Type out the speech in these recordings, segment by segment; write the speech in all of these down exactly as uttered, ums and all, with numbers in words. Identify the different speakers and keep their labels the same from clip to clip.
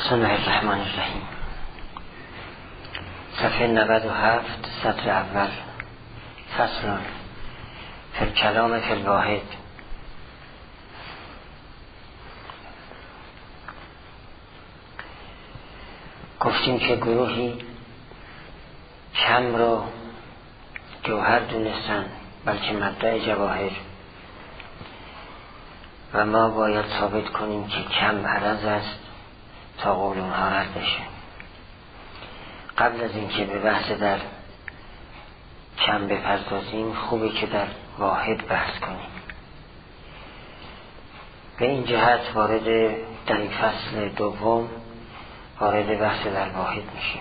Speaker 1: بسم الله الرحمن الرحیم. صفحه نود و هفت، سطر اول. فصل فی الکلام فی الواحد. گفتیم که گروهی کم رو جوهر دونستن، بلکه مبدأ جواهر، و ما باید ثابت کنیم که کم عرض است تا قول اونها رد بشه. قبل از اینکه به بحث در کم بپردازیم خوبه که در واحد بحث کنیم. به این جهت وارد در این فصل دوم وارد بحث در واحد میشیم.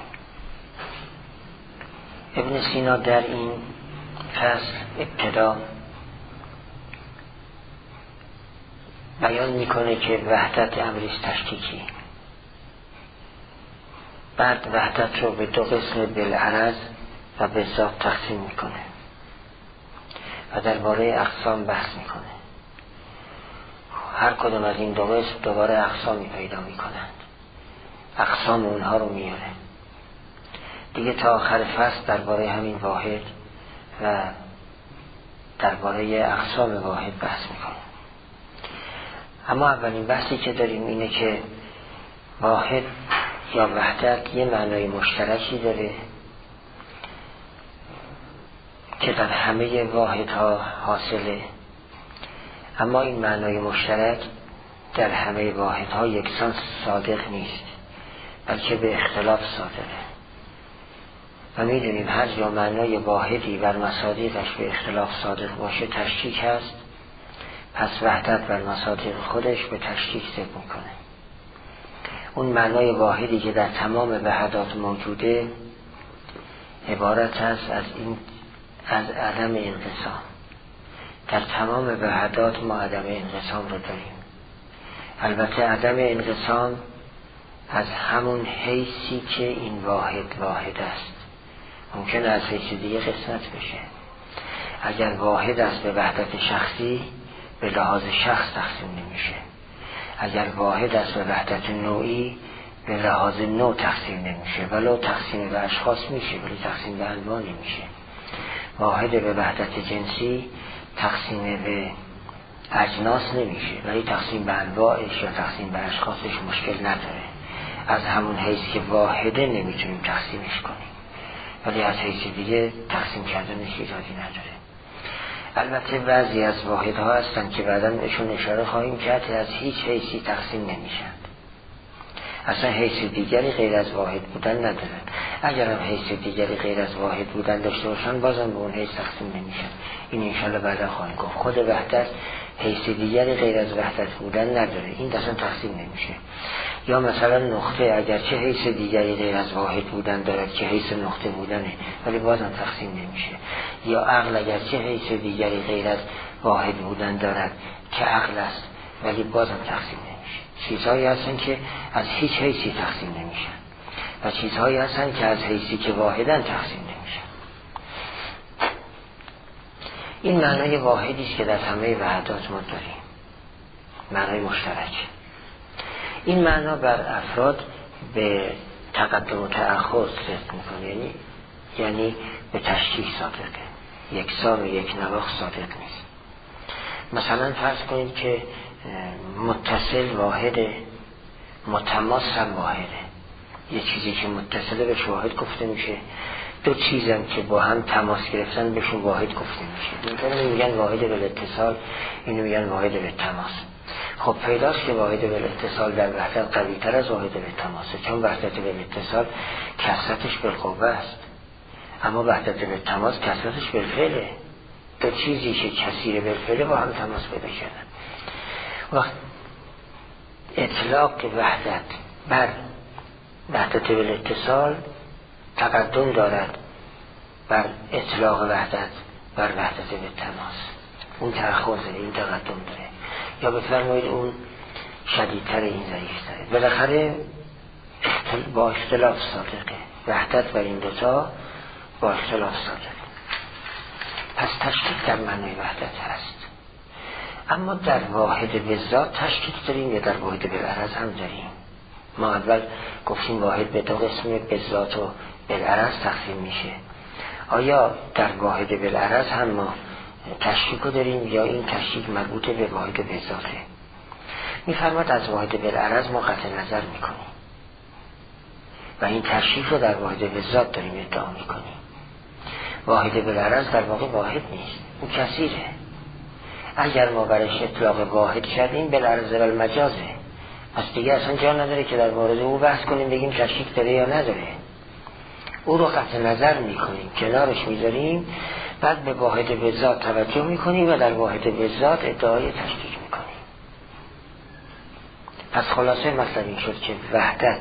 Speaker 1: ابن سینا در این فصل ابتدا بیان میکنه که وحدت امریست تشکیکی، بعد وحدت رو به دو قسم بالعرض و به ذات تقسیم میکنه و درباره اقسام بحث میکنه. هر کدوم از این دو قسم دوباره اقسامی پیدا میکنند، اقسام اونها رو میاره دیگه. تا آخر فصل درباره همین واحد و درباره اقسام واحد بحث میکنه. اما اولین بحثی که داریم اینه که واحد یا وحدت یه معنای مشترکی داره که در همه واحدها حاصله، اما این معنای مشترک در همه واحدها یکسان صادق نیست، بلکه به اختلاف صادقه. و میدونیم هر جا معنای واحدی بر مصادیقش به اختلاف صادق باشه تشکیک هست، پس وحدت بر مصادیق خودش به تشکیک ضد میکنه. اون معنای واحدی که در تمام وحدات موجوده عبارت است از این از عدم انقسام. در تمام وحدات ما عدم انقسام رو داریم. البته عدم انقسام از همون حیثی که این واحد واحد است. ممکنه از حیث دیگه قسمت بشه. اگر واحد است به وحدت شخصی به لحاظ شخص تقسیم نمیشه. اگر واحد است به وحدت نوعی به لحاظ نوع تقسیم نمیشه. ولو تقسیم به اشخاص میشه ولی تقسیم به انواع نمیشه. واحد به وحدت جنسی تقسیم به اجناس نمیشه ولی تقسیم به انواعش یا تقسیم به اشخاصش مشکل نداره. از همون حیث که واحده نمیتونیم تقسیمش کنیم ولی از حیث دیگه تقسیم کردنش ایرادی نداره. البته بعضی از واحدها هستن که بعداً بهشون اشاره خواهیم کرد از هیچ حیثی تقسیم نمیشند، اصلا حیث دیگری غیر از واحد بودن ندارن. اگر هم حیث دیگری غیر از واحد بودن داشته باشن بازم به اون حیث تقسیم نمیشن. این انشالله بعدا خواهیم گفت. خود وحدت حیث دیگری غیر از وحدت بودن نداره، این اصلا تقسیم نمیشه. یا مثلا نقطه اگرچه حیث دیگری غیر از واحد بودن دارد که حیث نقطه بودنه ولی بازم تقسیم نمیشه. یا عقل اگرچه حیث دیگری غیر از واحد بودن دارد که عقل است ولی بازم تقسیم نمیشه. چیزهایی هستن که از هیچ حیثی تقسیم نمیشن و چیزهایی هستن که از حیثی که واحدن تقسیم نمیشن. این معنای واحدی است که در همه وحدات ما داریم، معنای مشترک. این معنا بر افراد به تقدم و تأخر ضد میکنه، یعنی یعنی به تشکیک صادقه، یکسان و یک نواخت صادق نیست. مثلا فرض کنید که متصل واحده، متماس هم واحده. یه چیزی که متصله بهش واحد گفته میشه، دو چیزم که با هم تماس گرفتن بهشون واحد گفته میشه. اینو میگن واحد بالاتصال، اینو میگن واحد بالتماس. خب پیداست که واحد بالاتصال در وحدت قوی تر از واحد بالتماسه، چون وحدت بالاتصال کثرتش بالقوه است، اما وحدت بالتماس کثرتش بالفعله. دو چیزی که کثیر بالفعله با هم تماس پیدا کردن. وقت اطلاق وحدت بر وحدت بالاتصال تقدم دارد بر اطلاق وحدت بر وحدت بالتماس. اون تأخر داره، این تقدم داره. یا بفرمایید اون شدیدتر، این ضعیفتره. بالاخره با اختلاف صادقه. وحدت بر این دوتا با اختلاف صادقه. پس تشکیک در معنای وحدت هست. اما در واحد به ذات تشکیک داریم یا در واحد به عرض هم داریم. ما اول گفتیم واحد به دو قسم بذات و بالعرض تقسیم میشه. آیا در واحد بالعرض هم ما تشریک رو داریم یا این تشریک مربوط به واحد بذاته؟ میفرماد از واحد بالعرض ما قطع نظر میکنیم و این تشریک رو در واحد بذات داریم ادعا میکنیم. واحد بالعرض در واقع واحد نیست، او کثیره. اگر ما برش اطلاق واحد کردیم بالعرض و المجازه، پس دیگه اصلا جا نداره که در مورد او بحث کنیم بگیم تشریک داره یا نداره. او رو قطع نظر میکنیم، کنارش میذاریم، بعد به واحد بذات توجه میکنیم و در واحد بذات ادعای تشریک میکنیم. پس خلاصه مطلب این شد که وحدت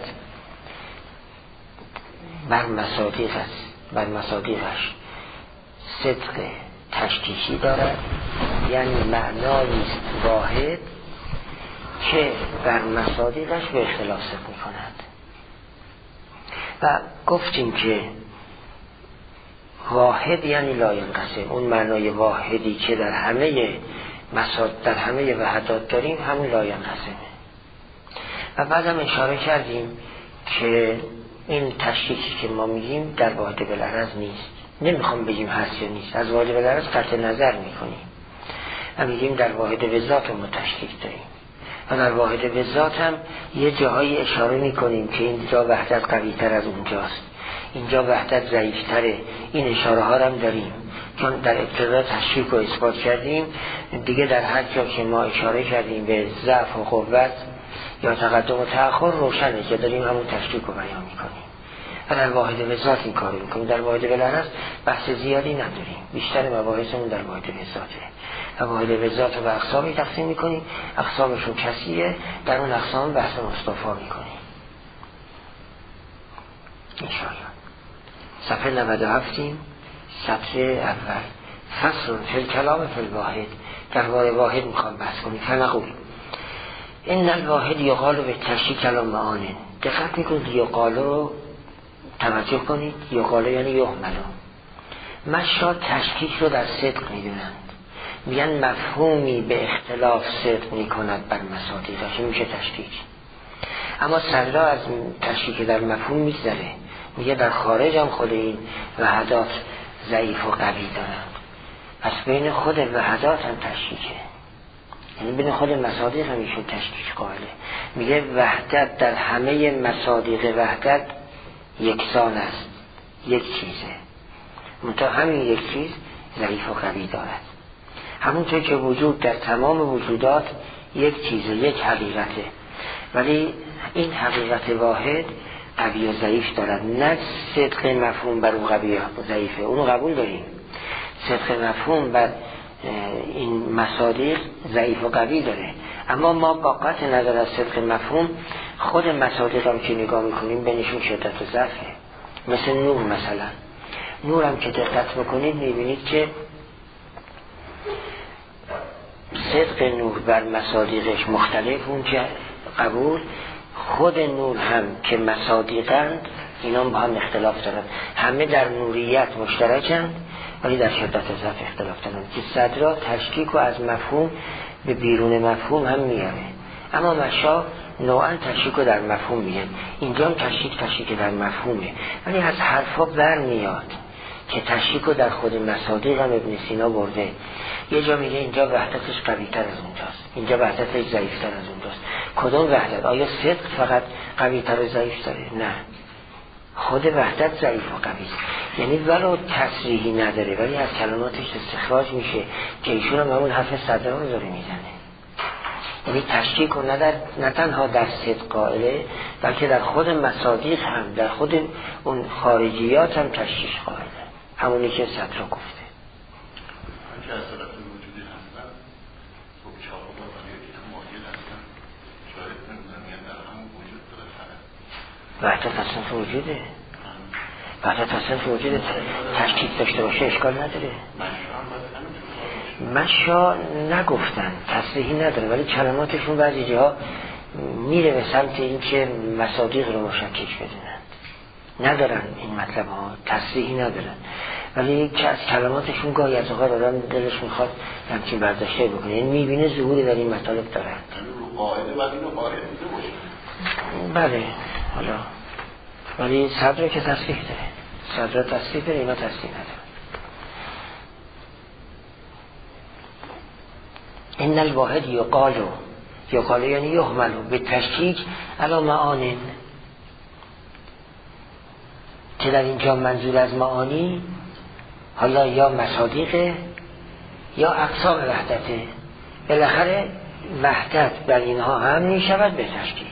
Speaker 1: بر مصادیق است، بر مصادیقش صدق تشکیکی دارد، یعنی معنایی است واحد که بر مصادیقش به اختلاف صدق می کند. و گفتیم که واحد یعنی لا ینقسم، اون معنای واحدی که در همه مصادیق در همه وحدات داریم همون لا ینقسمه. و بعدم اشاره کردیم که این تشکیکی که ما میگیم در واحد بالعرض نیست، نمیخوام بگیم هست یا نیست، از واحد بالعرض قطع نظر میکنیم و میگیم در واحد بذات ما تشکیک داریم و در واحد بذات هم یه جاهایی اشاره میکنیم که اینجا وحدت قوی تر از اونجاست، اینجا وحدت ضعیف تره. این اشاره ها هم داریم چون در ابتدا تشکیک رو اثبات کردیم، دیگه در هر جا که ما اشاره کردیم به ضعف و قوت یا تقدم و تأخر روشنه که داریم همون تشکیک رو بیان میکنیم و در واحد بذات این کارو میکنیم. در واحد بالعرض بحث زیادی نداریم، بیشتر مباحثمون در واحد بذاته و واحد بذات رو به اقسامی تقسیم میکنیم، اقسامشون کثیره، در اون اقسام بحث مصطفی میکنیم انشاءالله. صفحه نود و هفت سطر اول فصل فی الکلام فی الواحد، در واحد واحد میخوام بحث کنیم. فنقول این الواحد یقال به تشریک کلام معانه. دقت میکنید یقال رو توجه کنید، یقال یعنی یحمل. مشا تشکیک رو در صدق میدونند، میگن مفهومی به اختلاف صدق میکند بر مصادیقش، میشه تشکیک. اما صدرا از تشکیک در مفهوم میگذره، میگه در خارج هم خود این وحدات ضعیف و قوی دارند، پس بین خود وحدات هم تشکیکه، یعنی بین خود مصادیق هم ایشون تشکیک قائله. میگه وحدت در همه مصادیق وحدت یکسان است، یک چیزه، منتها همین یک چیز ضعیف و قوی دارد. همونطور که وجود در تمام وجودات یک چیزه، یک حقیقته، ولی این حقیقت واحد قوی و ضعیف دارد. نه صدق مفهوم بر اون قوی و ضعیفه، اونو قبول داریم، صدق مفهوم بر این مصادیق ضعیف و قوی داره، اما ما با قطع نظر از صدق مفهوم خود مصادیق هم که نگاه میکنیم بینشون شدت و ضعفه. مثل نور مثلا، نور هم که دقت بکنید میبینید که صدق نور بر مصادیقش مختلف، اون که قبول، خود نور هم که مصادیقند اینا با هم اختلاف دارن، همه در نوریت مشترکند ولی در شدت ضعف اختلاف دارن که صدرا تشکیک و از مفهوم به بیرون مفهوم هم میاره. اما مشا نوعا تشکیک رو در مفهوم میگن، اینجا هم تشکیک تشکیک در مفهومه، ولی از حرفا بر میاد که تشکیک رو در خود مصادیق هم ابن سینا برده. یه جا میگه اینجا وحدتش قوی تر از اونجاست، اینجا وحدتش ضعیف تر از اونجاست. کدوم وحدت؟ آیا صدق فقط قوی تر و ضعیف داره؟ نه، خود وحدت ضعیف و قوی است، یعنی ولو تصریحی نداره ولی از کلماتش استخراج میشه که ایشون هم همون حرف صدر رو داره میزنه. یعنی تشکیک رو نه, در... نه تنها در صدق قائله بلکه در خود مصادیق هم، در خود اون خارجیات هم تشکیک قائله، همونی که صدر رو گفته.
Speaker 2: که از طرف وجودی هستن خب چاق و بطنی که مایل هستن شاید نمیدونیم در همون وجود داره فرق
Speaker 1: وحدت اصلا تو وجوده، وحدت اصلا تو وجوده، تشکیک داشته باشه اشکال نداره. مشا نگفتن، تصریحی نداره، ولی کلماتشون بعضی جاها میره به سمت این که مصادیق رو مشکک بدونن، ندارن این مطلب ها، تصریحی ندارن، ولی که از کلماتشون گاهی از اوقات آدم دلش میخواد همچین برداشته بکنه، یعنی میبینه ظهوری در این مطالب دارن.
Speaker 2: قاعده بعد اینو قاعده دیده باشه
Speaker 1: بله حالا ولی صدر که تصریح داره، صدر تصریح داره، اینا تصریح نداره. این الواحد یقالو، یقالو یعنی یحملو به تشکیک علی معانین، که در اینجا منظور از معانی حالا یا مصادیقه یا اقسام وحدته. بالاخره وحدت در اینها هم می شود به تشکیک.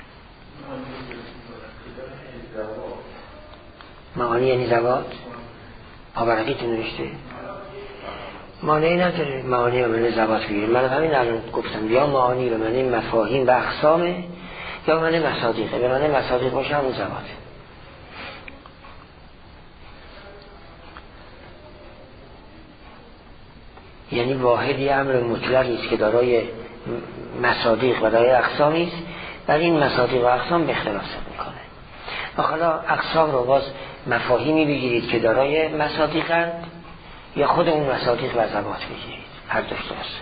Speaker 1: معانی یعنی زوات آبرقی تو نوشته معنی نداره، معانی رو من زوات بگیریم. من همین الان گفتم یا معانی رو من مفاهیم و اقسامه یا من مصادیقه. به من مصادیق باشه همون زواته. یعنی واحدی امر مطلقی است که دارای مصادیق و دارای اقسامی است، ولی این مصادیق و اقسام به اختلاف میکنه. و حالا اقسام رو باز مفاهیمی بگیرید که دارای مصادیقند یا خود اون مصادیق و زوات بگیرید، هر دوش درست.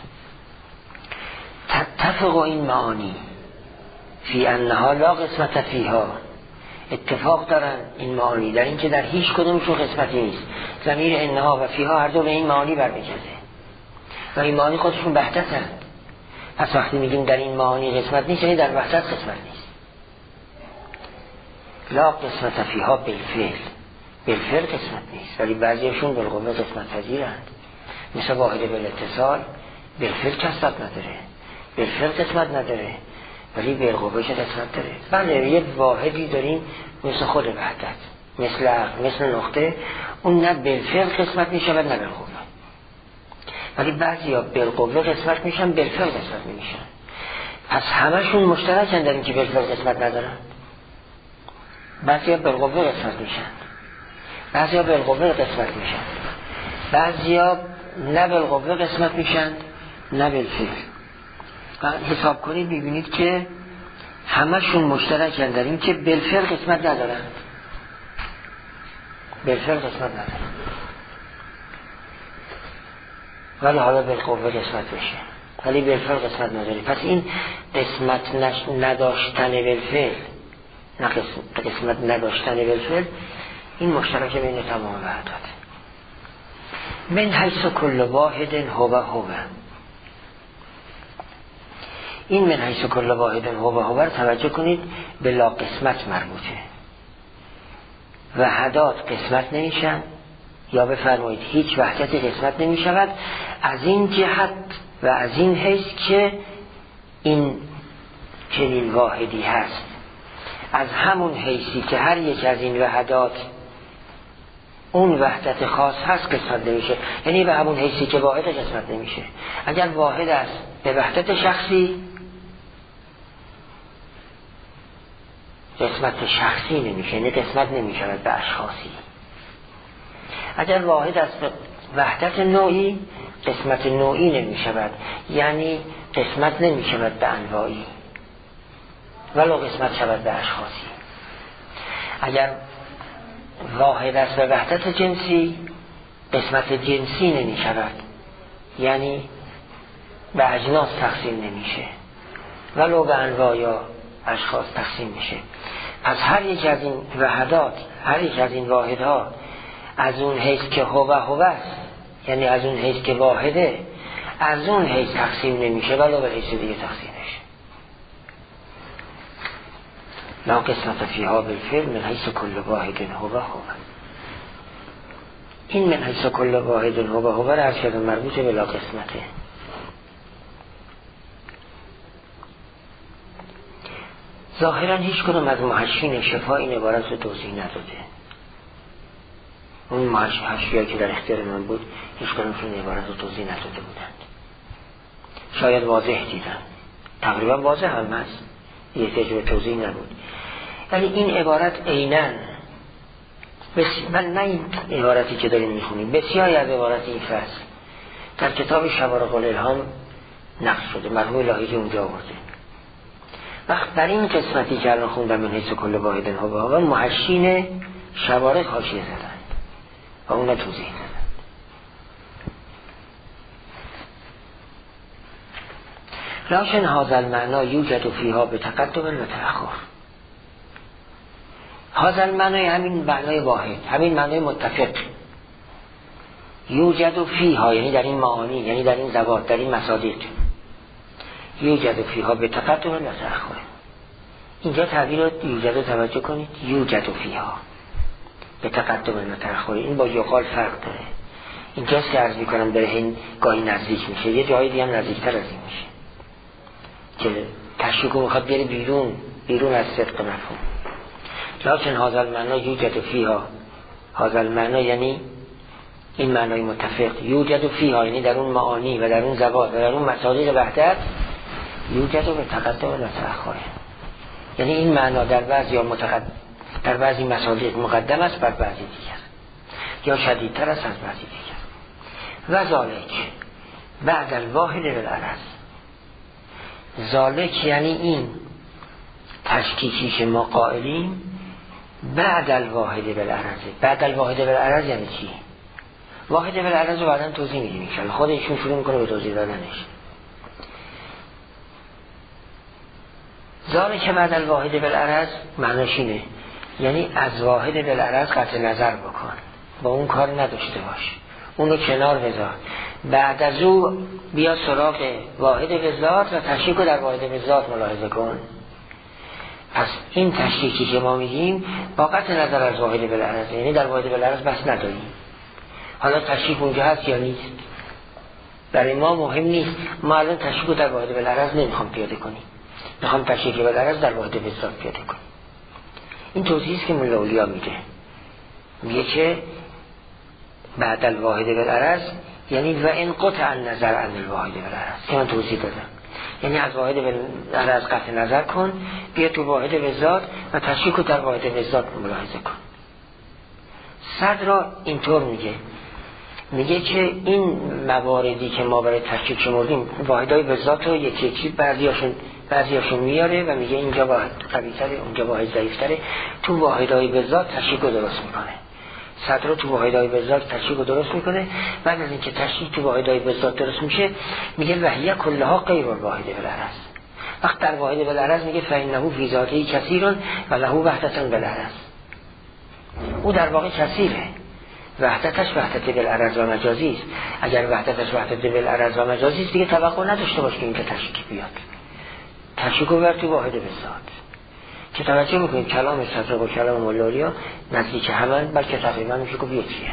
Speaker 1: تتفق این معانی فی انها لا قسمت فیها، اتفاق دارن این معانی در این که در هیچ کدومشون قسمتی نیست. ضمیر انها و فیها هر دو به این معانی برمیگرده و این معانی خودشون وحدتند. پس وقتی میگیم در این معانی قسمت نیست یعنی در وحدت قسمت نیست. لا قسمت فیها بالفعل، بالفعل قسمت نیست، ولی بعضیشون بالقوه قسمت پذیرند. مثل واحد بالاتصال بالفعل قسمت نداره، بالفعل قسمت نداره، ولی بالقوه چه قسمت داره. بله یه واحدی داریم مثل خود وحدت، مثل عقل، مثل نقطه، اون نه بالفعل قسمت میشه و نه بالقوه، ولی بعضی ها بالقوه قسمت میشن، بالفعل قسمت نمیشن. پس همشون مشترکن در این که بالفعل قسمت ندارن. بعضی ها بالقوه قسمت میشن، بعضی ها بالقوه قسمت میشن، بعضی ها نه بالقوه قسمت میشن نه بالفعل. حساب کنید ببینید که همشون مشترکن در این که بالفعل قسمت ندارن، بالفعل قسمت ندارن، ولی حالا بالقوه قسمت بشه، ولی بالفعل قسمت نداری. پس این قسمت نش... نداشتن بالفعل، نه قسمت... قسمت نداشتن بالفعل، این مشترک بین تمام وحدات. من حیث کل واحد هو هو، این من حیث کل واحد هو هو توجه کنید به لا قسمت مربوطه. وحدات قسمت نمیشن، یا بفرمایید هیچ وحدتی قسمت نمی شود از این جهت و از این حیث که این چنین واحدی هست. از همون حیثی که هر یک از این وحدات اون وحدت خاص هست قسمت نمیشه، یعنی به همون حیثی که واحد قسمت نمیشه. اگر واحد است به وحدت شخصی قسمت شخصی نمیشه، یعنی قسمت نمیشه به اشخاصی. اگر واحد است به وحدت نوعی قسمت نوعی نمی شود، یعنی قسمت نمی شود به انواعی ولو قسمت شود به اشخاصی. اگر واحد است به وحدت جنسی قسمت جنسی نمی شود، یعنی به اجناس تقسیم نمیشه ولو به انواع یا اشخاص تقسیم میشه. پس هر یک از این وحدات، هر یک از این واحدها از اون حیث که هو هو است، یعنی از اون حیث که واحده، از اون حیث تقسیم نمیشه ولو به حیث دیگه تقسیم نشه. لا قسمت فیها بالفعل من حیث کل واحد هو هو. این من حیث کل واحد هو هو را هر شده مربوط به لا قسمته. ظاهرا هیچ کنم از محشین شفا این عبارت رو توضیح نداده. اون محشیایی که در اختیار من بود هیچ کنمشون عبارت رو توضیح نداده بودند. شاید واضح دیدن، تقریبا واضح هم هست، یه تجربه توضیح نبود. ولی این عبارت عیناً بسی... من نه این عبارتی که داریم میخونیم، بسیاری از عبارت این فصل در کتاب شوارق الالهام نقل شده، مرحوم لاهیجی اونجا آورده. وقت در این قسمتی که الان خوندم من حیث کل واحد هو هو محشین شوارق حاشیه زدن و اون را توضیح دادن. لکن هذا المعنی یوجد فیها به تقدم و تأخر. هذا المعنی همین معنای واحد، همین معنای متفق. یوجد فیها یعنی در این معانی، یعنی در این ذوات، در این مصادیق. یوجد فیها به تقدم و تأخر. اینجا تعبیر یوجد رو توجه کنید، یوجد فیها به تقدم و تأخر. این با یقال فرق داره. اینجاست که عرض میکنم در این گاهی نزدیک میشه، یه جایی دیگه هم نزدیکتر از این میشه که تشریک میخواد بیاره بیرون بیرون از صدق مفهوم. لکن هذا المعنی یوجد فیها، هذا المعنی یعنی این معنای متفق، یوجد فیها یعنی در اون معانی و در اون ذوات و در اون مصادیق وحدت، یوجد به تقدم و تأخر. یعنی این معنا در بعضی یا متقدم، در بعضی مصادیق مقدم است بر بعضی دیگر، یا شدیدتر است از بعضی دیگر. و ذالک بعد الواحد بالعرض. ذالک یعنی این تشکیکی که ما قائلیم بعد الواحد بالعرض. بعد الواحد بالعرض یعنی چی؟ واحد بالعرض رو بعداً توضیح میدیم انشاءالله. خود ایشون شروع میکنه به توضیح دادنش. ذالک بعد الواحد بالعرض معناش اینه، یعنی از واحد بالعرض قطع نظر بکن، با اون کار نداشته باش، اونو کنار بذار. بعد از او بیا سراغ واحد به ذات و تشریک رو در واحد به ذات ملاحظه کن. پس این تشریکی که ما میگیم با قطع نظر از واحد بالعرض، یعنی در واحد بالعرض بس نداریم. حالا تشریک اونجا هست یا نیست برای ما مهم نیست. ما الان تشریک رو در واحد بالعرض نمیخوام پیاده کنیم، میخوام تشریک بالعرض در واحد به ذات پیاده کنیم. این توضیحی است که مولا اولیا میده، میگه که بعد الواحد بالعرض یعنی و ان قطع النظر عن الواحد بالعرض که من توضیح دادم. یعنی از واحد بالعرض قطع نظر کن، بیا تو واحد به ذات و تشریک رو در واحد به ذات ملاحظه کن. صدر را اینطور میگه، میگه که این مواردی که ما برای تشریک شمردیم واحدهای به ذات رو یکی یکی بعضیاشون بعضیاشون میاره و میگه اینجا واحد قوی‌تره، اونجا واحد ضعیف‌تره. تو واحدهای به ذات تشریک رو درست میکنه. صدر رو تو واحدهای به ذات تشریک رو درست میکنه. بعد از اینکه تشریک تو واحدهای به ذات درست میشه میگه وحیه کلها غیر الواحد بالعرض. وقت در واحد بالعرض میگه فإنه فی ذاته کثیر و له وحدة بالعرض. او در واقع کثیره، وحدتش وحدت بالعرض و مجازی است. اگر وحدتش وحدت بالعرض و مجازی است دیگه توقع نداشته باش که این که تشریک بیاد. تشریک رو بر تو واحد به ذات. که توجه میکنید کلام صدر و کلام مولا اولیا نزدیک همن، بلکه تقریبا میشه که یکیه.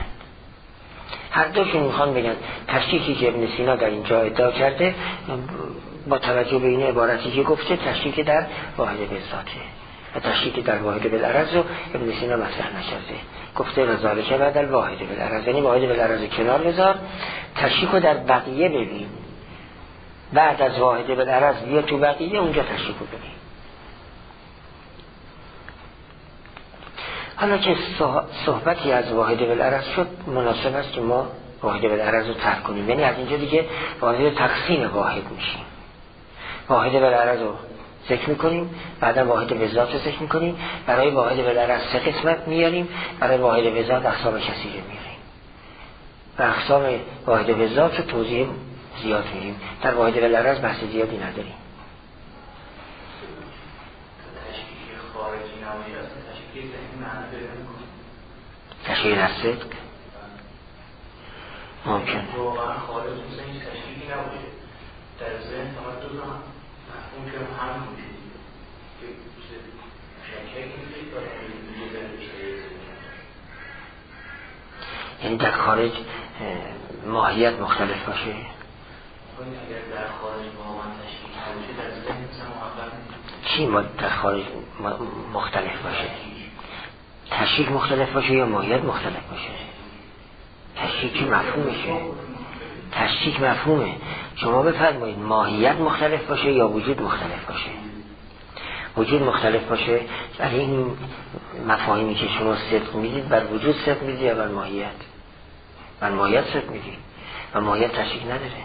Speaker 1: هر دوشون میخوان بگن تشریکی که ابن سینا در اینجا ادعا کرده با توجه به این عبارتی که گفته تشریک در واحد به ذاته و تشریک در واحد بالعرض رو ابن سینا مطرح نکرده. گفته رضالک بعد الواحد بالعرض، یعنی واحد بالعرض کنار بذار، تشریک رو در بقیه ببین. بعد از واحد بالعرض بیا تو بقیه، اونجا تشریک رو ببین. حالا که صحبتی از واحد بالعرض شد، مناسب است که ما واحد بالعرض رو ترک کنیم. یعنی از اینجا دیگه واحد تقسیم واحد میشیم. واحد بالعرض رو ذکر میکنیم، بعدا واحد به ذات رو ذکر میکنیم. برای واحد بالعرض سه قسمت میاریم، برای واحد به ذات اقسام کثیره میاریم و اقسام واحد به ذات رو توضیح زیاد میدیم. در واحد بالعرض بحث زیادی نداریم. تشکیل از صدق ممکن
Speaker 3: واقعا خارج مثل این تشکیلی نباشه، در ذهن فقط دو تا مفهوم که هم موجودی که شکل میدید و یه ذهن بشه.
Speaker 1: یعنی در خارج ماهیت مختلف باشه.
Speaker 3: اگر در خارج واقعا تشکیل نباشه در ذهن مثل محقق
Speaker 1: چی ما در خارج مختلف باشه؟ تشریک مختلف باشه یا ماهیت مختلف باشه؟ تشریک مفهومشه. تشریک مفهومه. شما بفرمایید ماهیت مختلف باشه یا وجود مختلف باشه؟ وجود مختلف باشه. یعنی این مفاهیمی که شما صدق میدید بر وجود صدق میدید یا بر ماهیت؟ بر ماهیت صدق میدید و ماهیت تشریک نداره.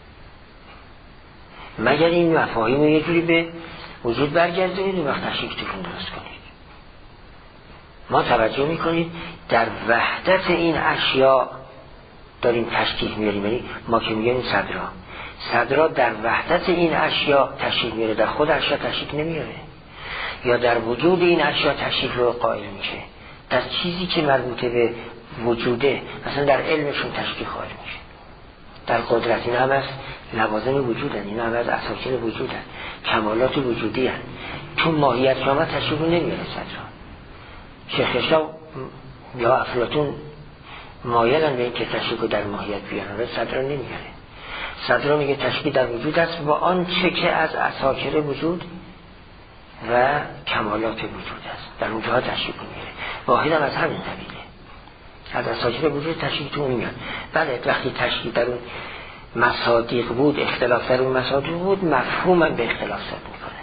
Speaker 1: مگر این مفاهیم یه جوری به وجود برگردونید و وقت تشریک توشون درست کنید. ما توجه میکنید در وحدت این اشیاء داریم تشکیل میاریم. یعنی ما که میگیم صدرها صدرا در وحدت این اشیا تشریک میاره، در خود اشیا تشریک نمیاره، یا در وجود این اشیا تشریک رو قائل میشه، در چیزی که مربوطه به وجوده، مثلا در علمشون تشریک قائل میشه، در قدرت. این هم از لوازم وجودن، این هم از اساطیر وجودن، کمالات وجودی هن. چون ماهیت شما تشریک رو نمیاره صدرا. شیخ شاه یا افلاطون مایلن به این که تشریک رو در ماهیت بیارن و صدرا نمیاره. صدرا میگه تشریک در وجود است با آن چه که از اساطیر وجود و کمالات وجود است، در اونجاها تشریک رو میاره. واحد هم از همین قبیله، از اساطیر وجود تشریک تو اون میاد. بله وقتی تشریک در اون مصادیق بود، اختلاف در اون مصادیق بود، مفهوم هم به اختلاف صد میکنه،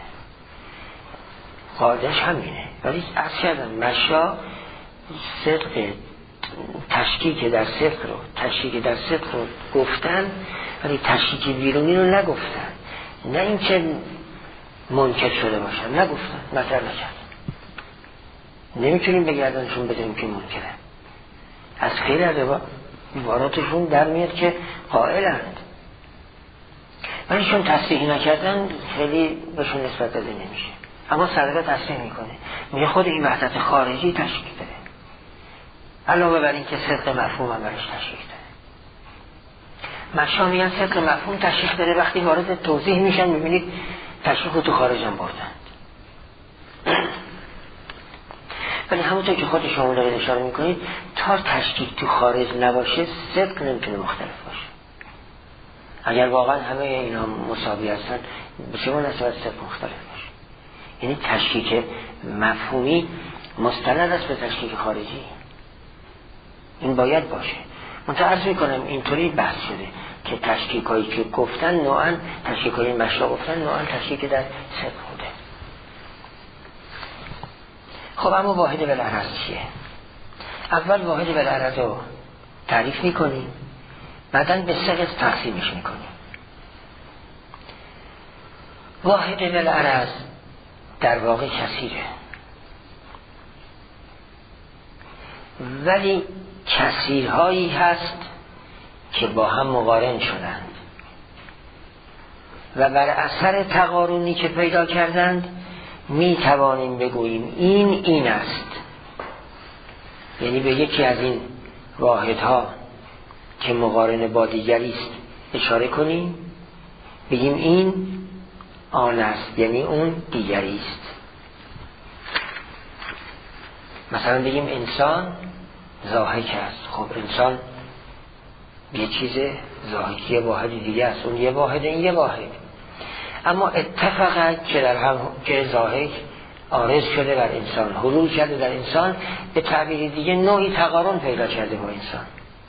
Speaker 1: قاعدش همینه. ولی از کردن مشا صدق تشکیک در صدق رو تشکیک در صدق رو گفتن، ولی تشکیک بیرونی رو نگفتن. نه این که منکر شده باشن، نگفتن، مطرح نکرد. نمیتونیم بگردنشون بدونیم که منکره. از خیلی از عباراتشون در میاد که قائلند، ولی چون تصریح نکردن خیلی بهشون نسبت داده نمیشه. اما صدقه تصریح میکنه، میگه خود این وحدت خارجی تشکیک داره، علاوه بر این که صدق مفهوم هم برش تشکیک داره. مشا میگن صدق مفهوم تشکیک داره، وقتی وارد توضیح میشن میبینید تشکیک رو تو خارج هم بردن. ولی همونطور که خود شما دارید اشاره میکنید، تا تشکیک تو خارج نباشه صدق نمیتونه مختلف باشه. اگر واقعا همه اینا مساوی هستن، به چه مناسبت صدق مختلف باشه؟ یعنی تشکیک مفهومی مستند است به تشکیک خارجی، این باید باشه. منتها عرض میکنم اینطوری بحث شده که تشکیک هایی که گفتن نوعا تشکیک های مشروع گفتن نوعا تشکیک در صدق بوده. خب اما واحد بالعرض چیه؟ اول واحد بالعرض رو تعریف میکنیم، بعدن به سه قسم تقسیمش میکنیم. واحد بالعرض در واقع کثیره، ولی کثیرهایی هست که با هم مقارن شدند و بر اثر تقارنی که پیدا کردند می توانیم بگوییم این این است. یعنی به یکی از این واحدها که مقارن با دیگری است اشاره کنیم، بگیم این آن است، یعنی اون دیگری است. مثلا بگیم انسان ضاحک است. خب انسان یه چیز ضاحکی واحد دیگه است، اون یه واحد، این یه واحد. اما اتفاقا که در هم که ضاحک عارض شده بر انسان، حلول کرده در انسان، به تعبیر دیگه نوعی تقارن پیدا کرده با انسان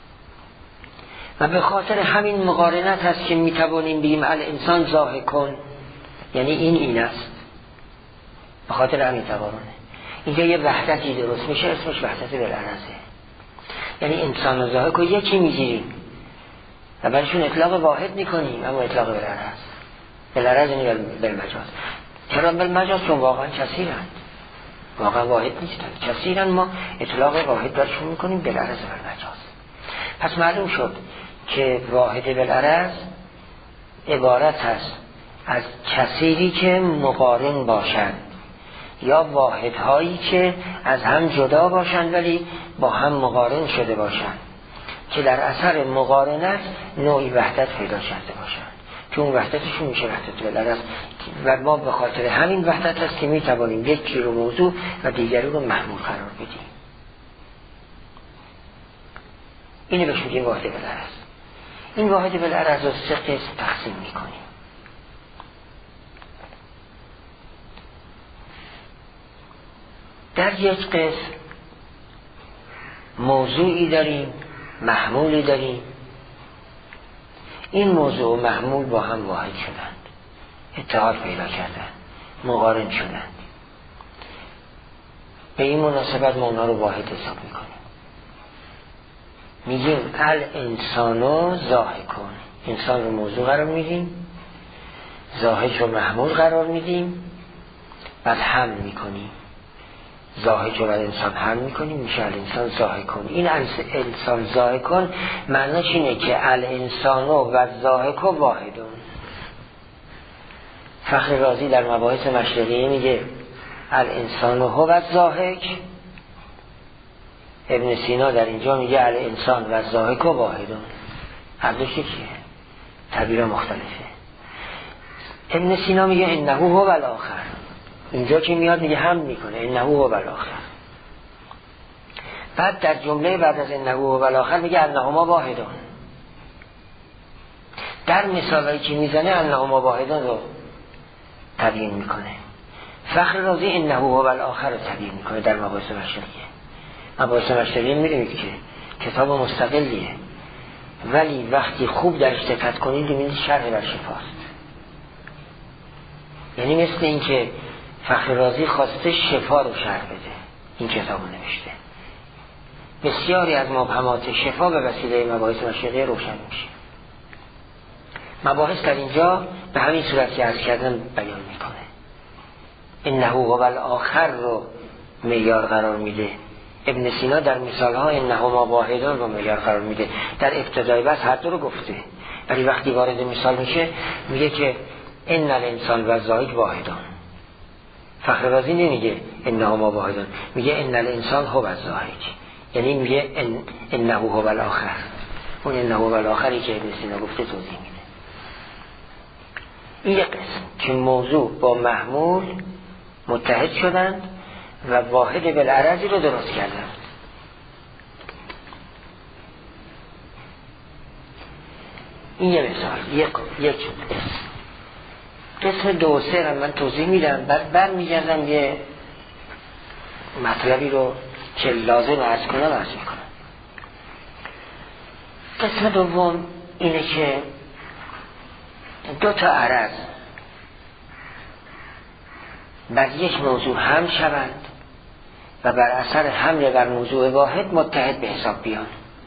Speaker 1: و به خاطر همین مقارنت هست که میتوانیم بگیم الانسان ضاحکون، یعنی این این است. به خاطر همین تقارنه اینجا یه وحدتی درست میشه، اسمش وحدت بالعرضه. یعنی انسان و ضاحک رو یکی میگیریم و برشون اطلاق واحد میکنیم، اما اطلاق بالعرض. بالعرض یعنی بالمجاز. چرا بالمجاز؟ چون واقعا کثیرند، واقعا واحد نیستند، کثیرند، ما اطلاق واحد برشون میکنیم بالعرض و بالمجاز. پس معلوم شد که واحد بالعرض عبارت هست از کثیری که مقارن باشند یا واحدهایی که از هم جدا باشند ولی با هم مقارن شده باشند، که در اثر مقارنت نوعی وحدت پیدا کرده باشند، که اون وحدتشون میشه وحدت بالعرض. و ما به خاطر همین وحدت هست که میتوانیم یکی رو موضوع و دیگری رو محمول قرار بدیم. اینو بهش میگیم واحد بالعرض. این واحد بالعرض رو سه قسم تقسیم میکنیم. در یک قسم موضوعی داریم، محمولی داریم. این موضوع و محمول با هم واحد شدند، اتحاد پیدا کردند، مقارن شدند. به این مناسبت ما اونا رو واحد حساب میکنیم. میگیم الانسانو ضاحکون، انسان رو موضوع قرار میدیم، ضاحک رو محمول قرار میدیم، بعد حمل میکنیم، ضاحک رو بعد انسان حمل میکنیم، میشه الانسان ضاحکون. این انسان ضاحکون معناش اینه که الانسانو و ضاحکو واحدون. فخر رازی در مباحث مشرقیه میگه الانسان هو الضاحک، ابن سینا در اینجا میگه الانسان و الضاحک واحدون. هر دوش یکیه، تعبیر مختلفه. ابن سینا میگه انه هو الاخر، اینجا که میاد میگه هم میکنه انه هو الاخر. بعد در جمله بعد از انه هو الاخر میگه انهما واحدون. در مثالی که میزنه انهما واحدون رو تبیین میکنه. فخر رازی انه هو الاخر رو تبیین میکنه در مباحث مشرقیه. مباحث مشرقیه میدونید که کتاب مستقلیه، ولی وقتی خوب درش دقت کنید میبینید شرح بر شفاست. یعنی مثل این که فخر رازی خواسته شفا رو شرح بده، این کتاب رو نوشته. بسیاری از مبهمات شفا به وسیله مباحث مشرقیه روشن میشه. مباحث در اینجا به همین صورت که عرض کردم بیان میکنه. انه هو الاخر رو معیار قرار میده. ابن سینا در مثال ها انهما واحدون رو معیار قرار میده. در ابتدای بس هر دو رو گفته، ولی وقتی وارد مثال میشه میگه که ان الانسان و الضاحک واحدون. فخر رازی نمیگه انهما واحدون، میگه ان الانسان هو الضاحک، یعنی میگه ان انه هو الاخر. اون انه هو الاخری که ابن سینا گفته توضیح میده. این یک قسم که موضوع با محمول متحد شدند و واحد بالعرضی رو درست کردند. این یه مثال، یک یک قسم. قسم دو و سه رو من توضیح میدم، بعد بر میگردم یه مطلبی رو که لازم عرض کنم عرض میکنم. قسم دوم اینه که دو تا عرض بر یک موضوع هم شوند و بر اثر حمله بر موضوع واحد متحد به حساب بیان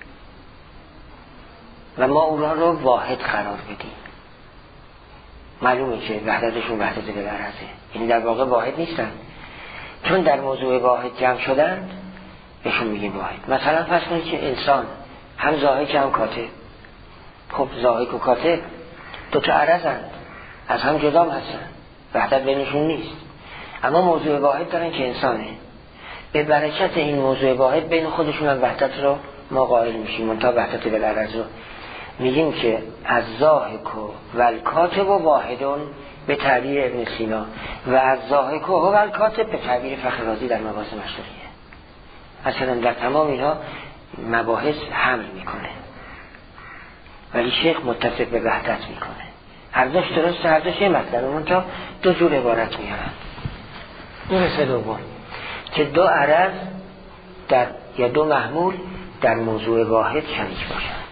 Speaker 1: و ما اونها رو واحد قرار بدیم. معلومه که وحدتشون وحدت بالعرضه، یعنی در واقع واحد نیستن، چون در موضوع واحد جمع شدند بهشون میگیم واحد. مثلا فرض کنید که انسان هم ضاحک هم کاتب. خب ضاحک و کاتب دو تا عرضند، از هم جدا هستن، وحدت بینشون نیست، اما موضوع واحد دارن که انسانه. به برکت این موضوع واحد بین خودشون هم وحدت رو ما قائل میشیم. منتها وحدت بالعرض رو میگیم که از ضاحک و الکاتب و واحدون به تعبیر ابن سینا و از ضاحک و الکاتب به تعبیر فخر رازی در مباحث مشرقیه. اصلا در تمام اینها مباحث حمل میکنه، ولی شیخ متصف به وحدت میکنه. هر دوش درسته، هر دوش یه مطلب، منتها دو جور عبارت میارن. این مثل دوم که دو عرض در یا دو محمول در موضوع واحد شریک باشند.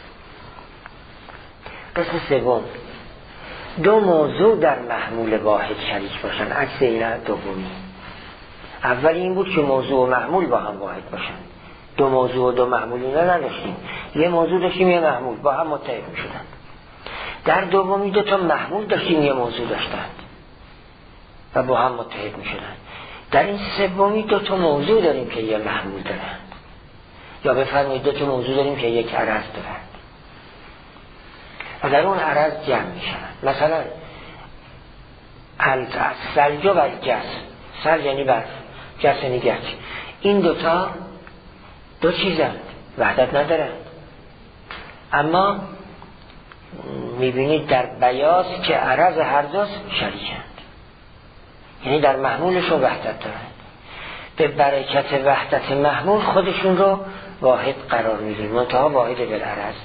Speaker 1: قسم سوم دو موضوع در محمول واحد شریک باشند، عکس این دومی. اولی این بود که موضوع و محمول با هم واحد باشند. دو موضوع و دو محمول اینا نداشتیم، یه موضوع داشتیم یه محمول، با هم متحد می‌شدند. در دومی دو تا محمول داشتیم یه موضوع داشتند و با هم متحد می‌شدند. در این سومی دو تا موضوع داریم که یه محمول دارند، یا بفرمایید دو تا موضوع داریم که یک عرض دارند و در اون عرض جمع می‌شوند. مثلا الثلج و الجس، ثلج یعنی برف، جس یعنی گچ. این دوتا دو چیزند، وحدت ندارند، اما میبینید در بیاض که عرض هر دو شریکند، یعنی در محمولشون وحدت دارند. به برکت وحدت محمول خودشون رو واحد قرار میدیم، منتها واحد بالعرض.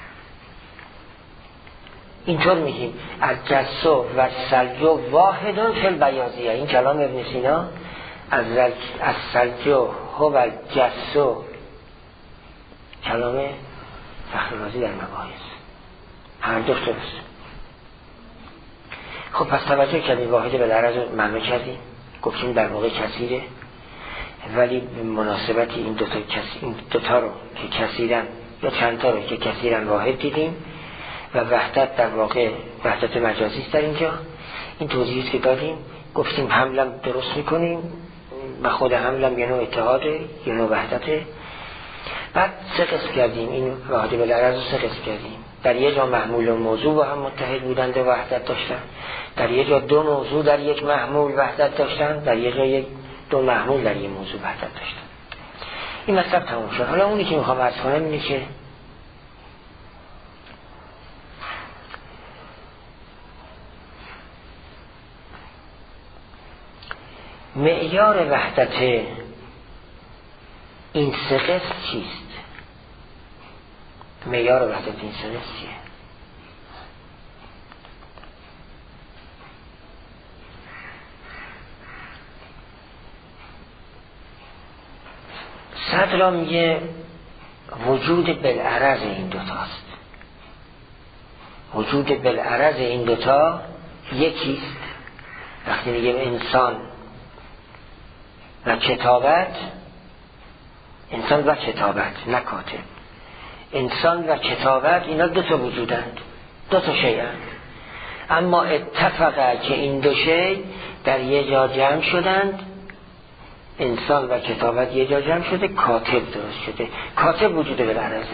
Speaker 1: اینطور میگیم الجسو و الثلج واحدون فی البیاضیه. این کلام ابن سینا از الثلج هو الجسو، کلام فخر رازی در مباحث. هر دو درست. خب پس توجه کردیم واحد بالعرض رو معنی کردیم، گفتیم در واقع کثیره، ولی به مناسبت این دوتا این دوتا رو که کثیرن یا چند تا رو که کثیرن واحد دیدیم و وحدت در واقع وحدت مجازی است. در اینجا این توضیحی که دادیم گفتیم حملم درست میکنیم و خود حملم یه نوع اتحاده، یه نوع وحدته. بعد سه قسم کردیم این واحد بالعرض رو، سه قسم کردیم. در یه جا محمول و موضوع با هم متحد بودند و وحدت داشتن، در یه جا دو موضوع در یک محمول وحدت داشتن، در یه جا یک دو محمول در یک موضوع وحدت داشتن. این مطلب تموم شد. حالا اونی که میخوام عرض کنم اینه که معیار وحدت این سه قسم چیست؟ معیار وحدت این سه قسم چیه؟ صدر میگه وجود بالعرض این دوتاست. وجود بالعرض این دوتا یکیست. وقتی میگه انسان و کتابت، انسان و کتابت نه کاتب، انسان و کتابت اینا دو تا وجودند، دو تا شیئند، اما اتفقه که این دو شی در یه جا جمع شدند. انسان و کتابت یه جا جمع شده، کاتب درست شده. کاتب وجود بالعرضه،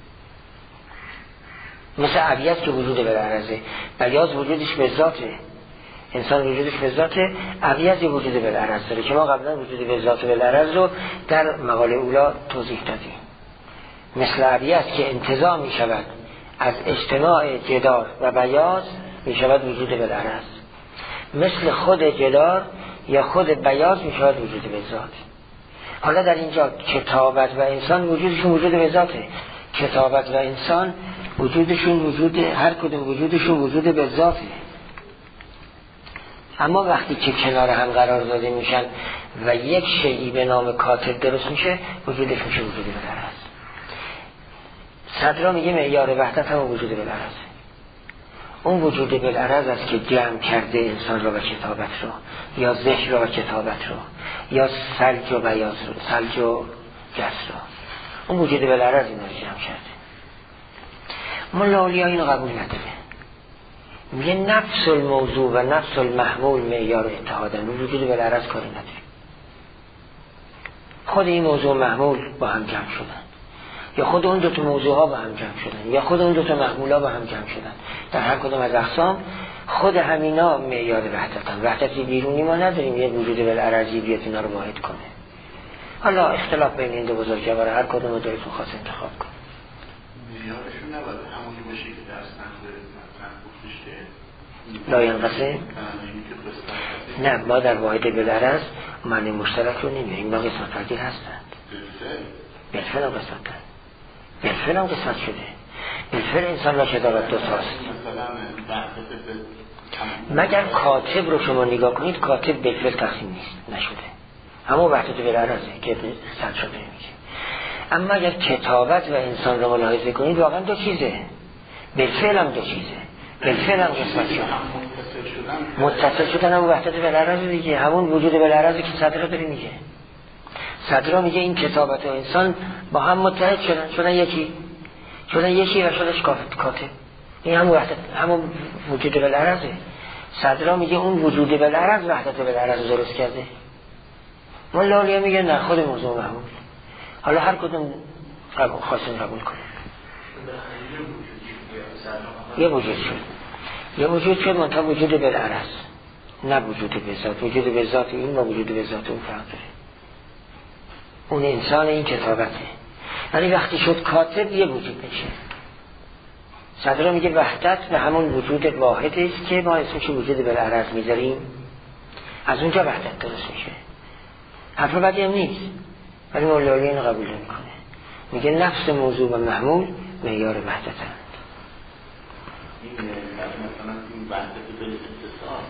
Speaker 1: مثل ابیض که وجود بالعرضه. بیاض وجودش به ذاته، انسان وجودش به ذاته، ابیض وجود بالعرض داره که ما قبلا وجود به ذات بالعرض رو در مقاله اولا توضیح دادیم. مثل ابیض که انتزاع می شود از اجتماع جدار و بیاض می شود وجود بالعرض، مثل خود جدار یا خود بیاض می شود وجود به ذات. حالا در اینجا کتابت و انسان وجودشون وجود به ذاته. کتابت و انسان وجودشون وجود، هر کدوم وجودشون وجود به ذاته. اما وقتی که کنار هم قرار داده میشن و یک شیئی به نام کاتب درست میشه، وجودش میشه وجود بالعرض. صدرا میگه معیار وحدت هم وجود بالعرض. اون وجود بالعرض است که جمع کرده انسان را و کتابت را، یا ذهن را و کتابت را، یا ثلج و بیاض را، ثلج و جس را. اون وجود بالعرض اینا رو جمع کرده. مولا اولیا اینو قبول نداره. میگه نفس الموضوع و نفس المحمول معیار اتحادن، اون وجود بالعرض کاری نداره. خود این موضوع محمول با هم جمع شدن، یا خود اون دو تا موضوع ها با هم جمع شدن، یا خود اون دو تا محمول ها با هم جمع شدن. در هر کدوم از اقسام خود همینا معیار وحدتن. وحدتی بیرونی ما نداریم یه وجود بالعرضی بیاد اینا رو واحد کنه. حالا اختلاف بین این دو بزرگوار هر کدوم رو دلتون خواست انتخاب کن.
Speaker 2: معیارشون نباید همونی باشه که در سند مطلب گفتش که
Speaker 1: لا ینقسم. نه، ما در واحد بالعرض معنی مشترک رو نمیاریم، ما قسمت پذیر هستند. بالفعل هم قسمت دارن، بالفعل هم قسمت شده. بالفعل انسان و کتابت دو تاست. مگر کاتب رو شما نگاه کنید، کاتب بالفعل تقسیم نیست، نشده، همون وحدت بالعرضه که صد شده میگه. اما اگر کتابت و انسان رو ملاحظه کنید، واقعا دو چیزه. بالفعل هم دو چیزه، بالفعل هم قسمت شده، متصل شدن هم وحدت بالعرض دیگه، همون وجود بالعرضی که صدر داره میگه. صدر میگه این کتابت و انسان با هم متحد شدن، شدن یکی، شدن یکی و شدش کاتب. این هم وحدت، همون وجود بالعرضه. صدر میگه اون وجود بالعرض وحدت بالعرض درست کرده. مولا اولیا میگه نه، خود موضوع محمول. حالا هر کدوم قبول خواستیم قبول کنیم. یه وجود شد، یه وجود شد منتها وجود بالعرض، نه وجود به ذات. وجود به ذات این با وجود به ذات اون فرق داره. اون انسان، این کتابته. ولی وقتی شد کاتب یه وجود میشه. صدر میگه وحدت به همون وجود واحدی است که ما اسمش وجود بالعرض میذاریم، از اونجا وحدت درست میشه. حرف بدی هم نیست، ولی مولا اولیا اینو قبول نمیکنه. میگه نفس موضوع و محمول معیار وحدتند.
Speaker 2: این مثلا این وحدت بالاتصال،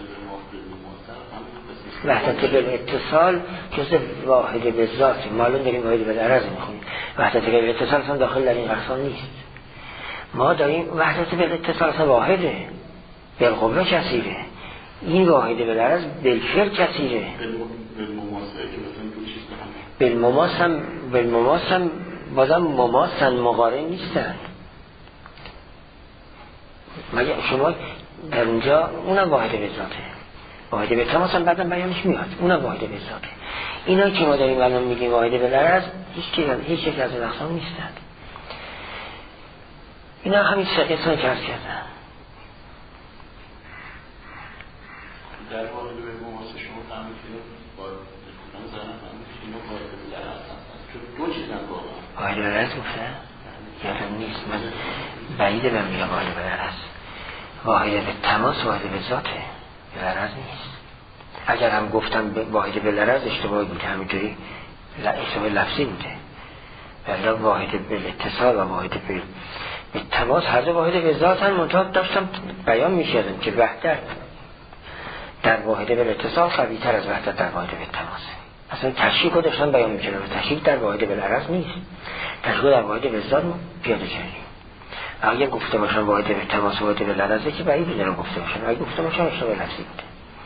Speaker 1: وحدت بالاتصال جز واحد به ذات. معلوم داریم واحد بالعرض میخونیم. وحدت بالاتصال اصلا داخل در این اقسام نیست. ما داریم وحدت بالاتصال اصلا واحده، بالقوه کثیره. این واحد بالعرض بالفعل کثیره. بالمماس هم بالمماس هم بازم مماسن، مقارن نیستن. مگه شما در اونجا اونم واحد به ذاته، واحد به تماس هم بعدم بیانش میاد، اونم واحد به ذاته. اینا که ما داریم الان میگیم واحد بالعرض هیچ که هیچ یک از اقسام نیستن. اینا همین سقیتان که ارز کردن.
Speaker 2: در واقع به مواسه شما فهمید که با من زنم فهمید که اینا واحد بالعرض هستن چون دو چیزن واقعا.
Speaker 1: واحد بالعرض گفتن؟ یادم نیست، من بعیده بهم میگم واحد بالعرض. واحد به تماس واحد به ذاته، بالعرض نیست. اگر هم گفتم واحد بالعرض اشتباهی بوده، همینطوری اشتباه لفظی بوده. ولی واحد به اتصال و واحد به به تماس هر دو واحد به ذات هم منطقه داشتم بیان میشدم که وحدت در واحد به اتصال قوی تر از وحدت در واحد به تماس. اصلا تشریح رو داشتم بیان میکردم و تشریح در واحد به العرض نیست، تشریح در واحد به ذات پیاده کردیم. اگه گفته باشم واحد به تماس و واحد به العرض که بعید میدونم گفته باشم، اگه گفته باشم اشتباه لفظی بوده.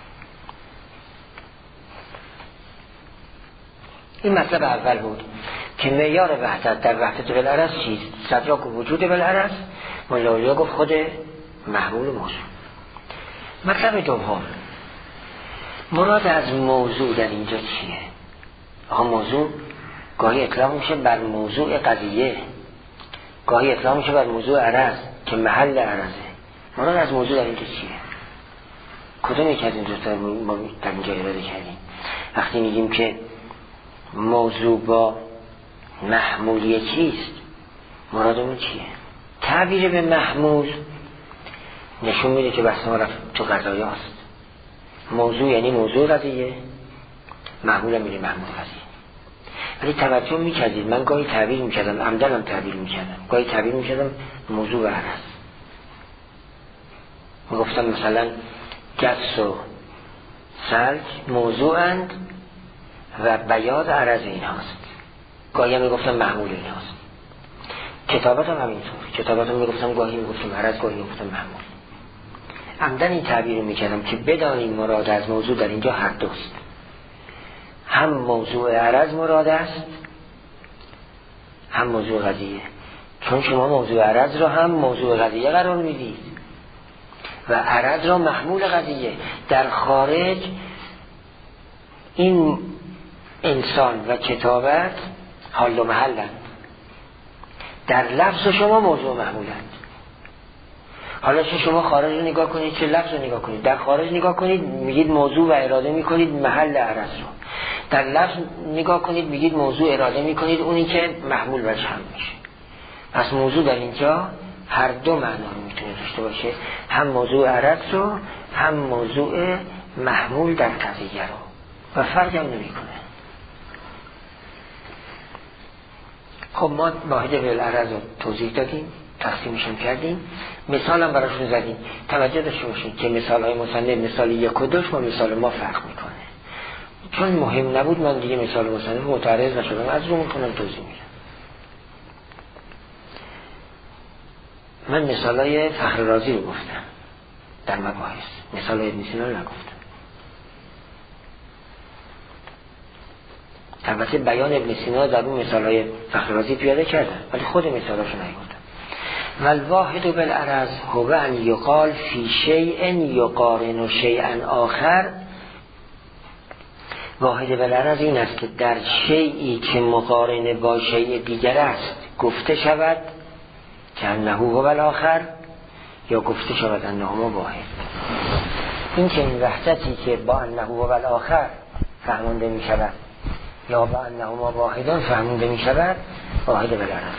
Speaker 1: این مطلب اول بود که معیار وحدت در وحدت بالعرض چیست؟ صدراک وجود بالعرض، مولانا گفت خود محمول موضوع. مطلب دوم، مراد از موضوع در اینجا چیه؟ آها موضوع گاهی اطلاق میشه بر موضوع قضیه، گاهی اطلاق میشه بر موضوع عرض که محل عرضه. مراد از موضوع در اینجا چیه؟ کدوم یک از این دو تا ما در اینجا اراده کردیم؟ وقتی میگیم که موضوع با محمولی چیست، مرادمون چیه؟ تعبیر به محمول نشون میده که بحث ما رفت تو قضایه هست. موضوع یعنی موضوع قضیه، محمول هم میره محمول قضیه. ولی توجه میکردید من گاهی تعبیر میکردم، عمدن هم تعبیر میکردم، گاهی تعبیر میکردم موضوع و عرض. میگفتم مثلا جس و سلک موضوعند و بیاض عرض این هاست. گاهی هم میگفتم محمول این هاست. کتابت هم همینطور، کتابت هم میگفتم گاهی میگفتم عرض، گاهی میگفتم محمول. عمدن این تعبیر رو میکردم که بدانیم مراد از موضوع در اینجا هر دوست. هم موضوع عرض مراد است، هم موضوع قضیه. چون شما موضوع عرض رو هم موضوع قضیه قرار میدید و عرض رو محمول قضیه. در خارج این انسان و کتابت حال و محلند، در لفظ شما موضوع محمولند. حالا چه شما خارج رو نگاه کنید چه لفظ رو نگاه کنید. در خارج نگاه کنید میگید موضوع و اراده میکنید محل عرض رو، در لفظ نگاه کنید میگید موضوع اراده میکنید اونی که محمول وجه هم میشه. پس موضوع در اینجا هر دو معنا رو میتونه داشته باشه، هم موضوع عرض رو هم موضوع محمول در قضیه رو، و فرق هم نمیکنه. خب ما واحد بالعرض رو توضیح دادیم، تقسیمشون کردیم، مثال هم براشون زدیم. توجه داشته باشید که مثال های مصنف مثال یک و دوش با مثال ما فرق میکنه. چون مهم نبود من دیگه مثال مصنف متعرض نشدم، از رو میکنم توضیح میدم. من مثال های فخر رازی رو گفتم در مباحث، مثال های ابن سینا رو نگفتم. البته بیان ابن سینا در اون مثال های فخر رازی پیاده کردم ولی خود مثال هاشو نگفتم. والواحد بالعرض هو ان یقال فی شیء یقارن شیئا آخر. واحد بالعرض این است که در شیئی که مقارن با شیء دیگر است گفته شود که انه هو بالآخر، یا گفته شود انه هو واحد. این که این وحدتی که با انه هو بالآخر فهمونده می شود یا با انه هو واحدان فهمونده می شود واحد بالعرض.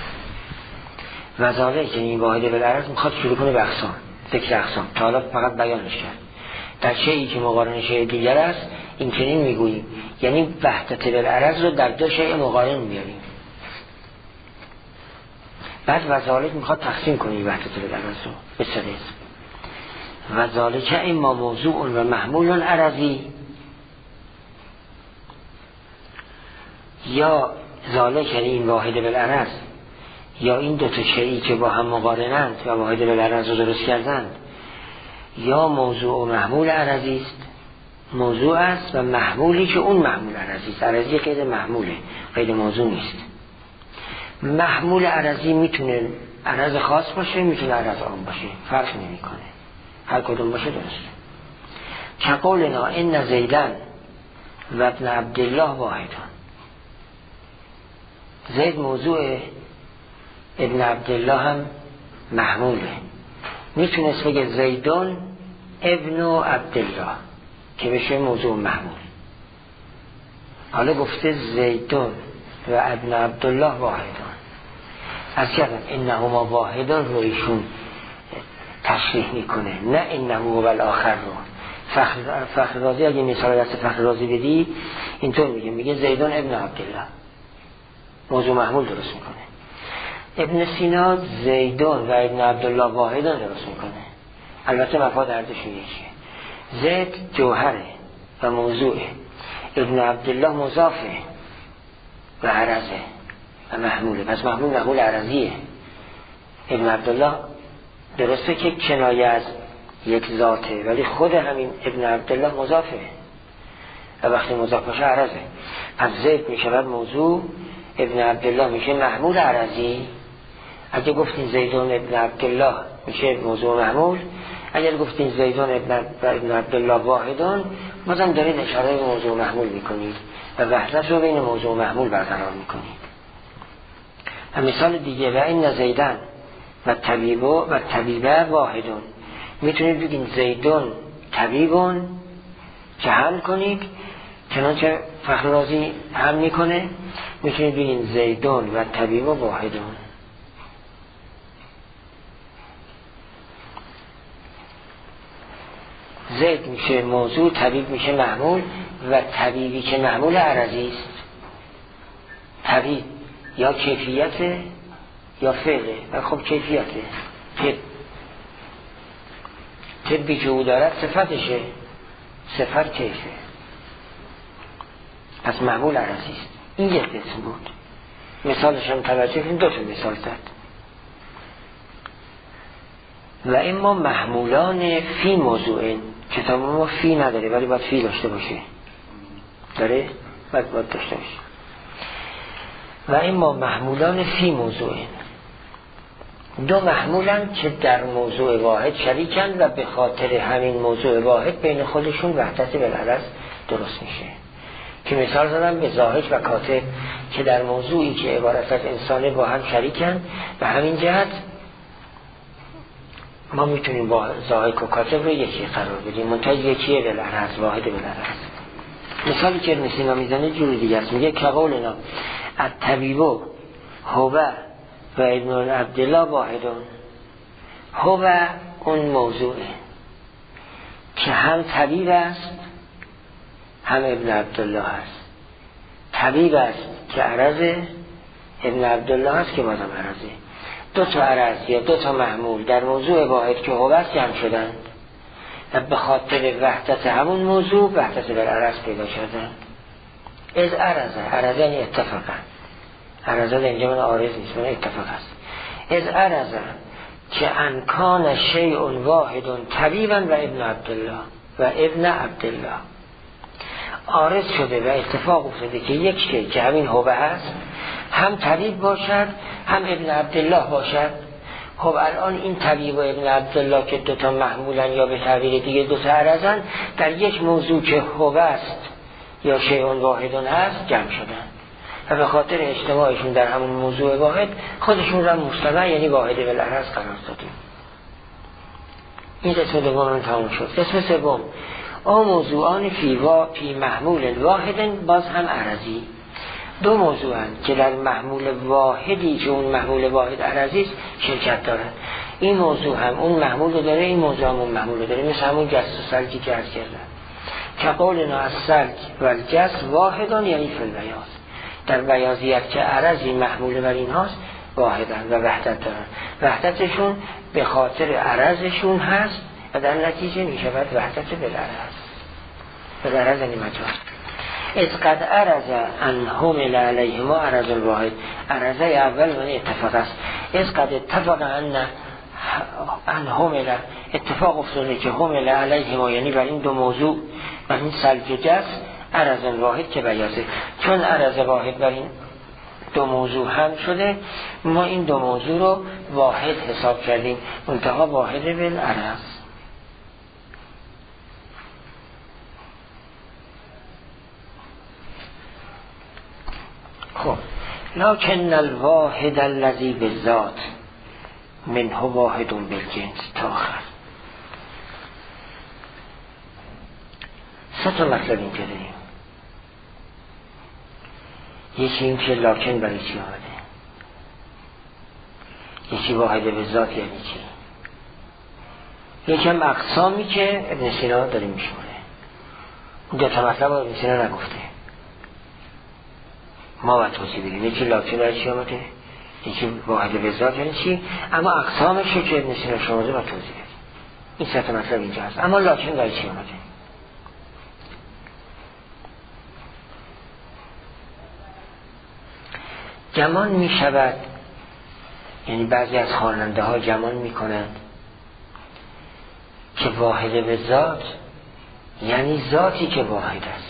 Speaker 1: وظاهره که این واحد بالعرض میخواد شروع کنه به اقسام، ذکر اقسام. تا حالا فقط بیانش کرد. در شیئی که مقارن شیء دیگر است این چنین میگوییم، یعنی وحدت بالعرض رو در دو شیء مقارن میاریم. بعد وظاهره میخواد تقسیم کنه این وحدت بالعرض رو به سه قسم. وذالک اما موضوع و محمول عرضی، یا ذالک یعنی این واحد بالعرض یا این دو تا شیئی که با هم مقارنند و واحد بالعرض رو درست کردند، یا موضوع و محمول عرضی است، موضوع است و محمولی که اون محمول عرضی است. عرضی غیر محموله، غیر موضوع نیست. محمول عرضی میتونه عرض خاص باشه، میتونه عرض عام باشه، فرق نمیکنه، هر کدوم باشه درسته. کقولنا ان زیدن و ابن عبدالله واحدان. زید موضوع، ابن عبدالله هم محموله. میتونست بگه زیدون ابن عبدالله که بشه موضوع محمول. حالا گفته زیدون و ابن عبدالله واحدان. از کردن انهما واحدان رو ایشون تشریح میکنه، نه انه هو الاخر رو. فخر, فخر رازی اگه مثال دست فخر رازی بدی اینطور میگه، میگه زیدون ابن عبدالله، موضوع محمول درست میکنه. ابن سینا زیدون و ابن عبدالله واحدان درست میکنه، البته مفاد هردشون یکیه. زید جوهره و موضوعه، ابن عبدالله مضافه و عرضه و محموله، پس محمول محمول عرضیه. ابن عبدالله درسته که کنایه از یک ذاته، ولی خود همین ابن عبدالله مضافه و وقتی مضاف باشه عرضه. پس زید میشه بعد موضوع، ابن عبدالله میشه محمول عرضی. اگه گفتین زیدون ابن عبدالله میشه موضوع محمول، اگر گفتین زیدون ابن, ابن عبدالله واحدون بازم دارید اشاره به موضوع محمول میکنید و وحدت رو بین موضوع محمول برقرار میکنید. و مثال دیگه و این زیدن و طبیبو و طبیبه واحدون، میتونید بگین زیدون طبیبون که هم کنید، چنانچه فخر رازی هم میکنه، میتونید بگین زیدون و طبیبو واحدون. زید میشه موضوع، طبیب میشه محمول و طبیبی که محمول عرضی است. طبیب یا کیفیته یا فعله و خب کیفیته. طب طبی که او دارد صفتشه، صفت کیفه، پس محمول عرضی است. این یک قسم بود. مثالش هم توجه کنید، دو تا مثال زد. و اما محمولان فی موضوعین، کتاب ما فی نداره ولی باید فی داشته باشه، داره باید باید داشته باشه. و اما محمولان فی موضوعین، دو محمولن که در موضوع واحد شریکن و به خاطر همین موضوع واحد بین خودشون وحدت بالعرض درست میشه. که مثال زدم به زاهد و کاتب که در موضوعی که عبارت از انسانه با هم شریکن، به همین جهت ما میتونیم با زاهد و کاتب رو یکی قرار بدیم، منتها یکیه بالعرض، واحد بالعرض. مثالی که ابن سینا میزنه جوری دیگه است، میگه که قولنا الطبیبو هو و ابن عبدالله واحدون. هو اون موضوعه که هم طبیب است هم ابن عبدالله است. طبیب است که عرضه، ابن عبدالله است که بازم عرضه. دو تا عرض یا دو تا محمول در موضوع واحد که هو است جمع شدند و به خاطر وحدت همون موضوع وحدت بر عرض پیدا شدند. از عرضه، عرضه یعنی اتفاقا، عرضه اینجا من عارض نیست، من اتفاق است. از عرضه که انکان شیء واحد طبیبا و ابن عبدالله و ابن عبدالله، عارض شده و اتفاق افتاده که یک شیء که همین هو هست هم طبیب باشد هم ابن عبدالله باشد. خب الان این طبیب و ابن عبدالله که دوتا محمولن یا به تعبیر دیگه دوتا عرضن، در یک موضوع که هو است یا شیء واحدون هست جمع شدن و به خاطر اجتماعشون در همون موضوع واحد خودشون را مجتمع یعنی واحد بالعرض قرار دادیم. این قسم دوم تموم شد. قسم سوم آ موضوعان فی وا فی محمول واحد، باز هم عرضی. دو موضوع هست که در محمول واحدی که اون محمول واحد عرضی است شرکت دارن. این موضوع هم اون محمول رو داره، این موضوع هم اون محمول رو داره، مثل همون جس و سلجی که عرض کردن. که قولنا از سلج و الجس واحدان یعنی فی البیاض، در بیاضیت که عرضی محمول بر این هاست واحدن و وحدت دارن. وحدتشون به خاطر عرضشون هست و در نتیجه می شود وحدت بالعرض. بالعرض یعنی مجاز. از قد عرض ان حمل علیهما عرض واحد، عرضه اول من اتفاق است. از قد اتفاق ان ان حمل، اتفاق افتاده که حمل علیهما یعنی بر این دو موضوع، بر این سلج و جس، عرض واحد که بیازه. چون عرض واحد بر این دو موضوع هم شده، ما این دو موضوع رو واحد حساب کردیم، منتها واحد بالعرض. خب لکن الواحد الذی بالذات منه واحد بالجنس تا آخر. سه تا مطلب اینجا داریم. یکی این که لکن برای چی آمده، یکی واحد به ذات یعنی چی، یکی هم اقسامی که ابن سینا داره میشوره. اون دو تا مطلب ابن سینا نگفته، ما باید توضیح بدیم. یکی لکن برای چی آمده، یکی واحد به ذات یعنی چی، اما اقسامش که ابن سینا شمرده باید توضیح بدیم. این سه تا مطلب اینجا هست. اما لکن برای چی آمده؟ گمان می شود، یعنی بعضی از خواننده ها گمان می کنند که واحد به ذات یعنی ذاتی که واحد است.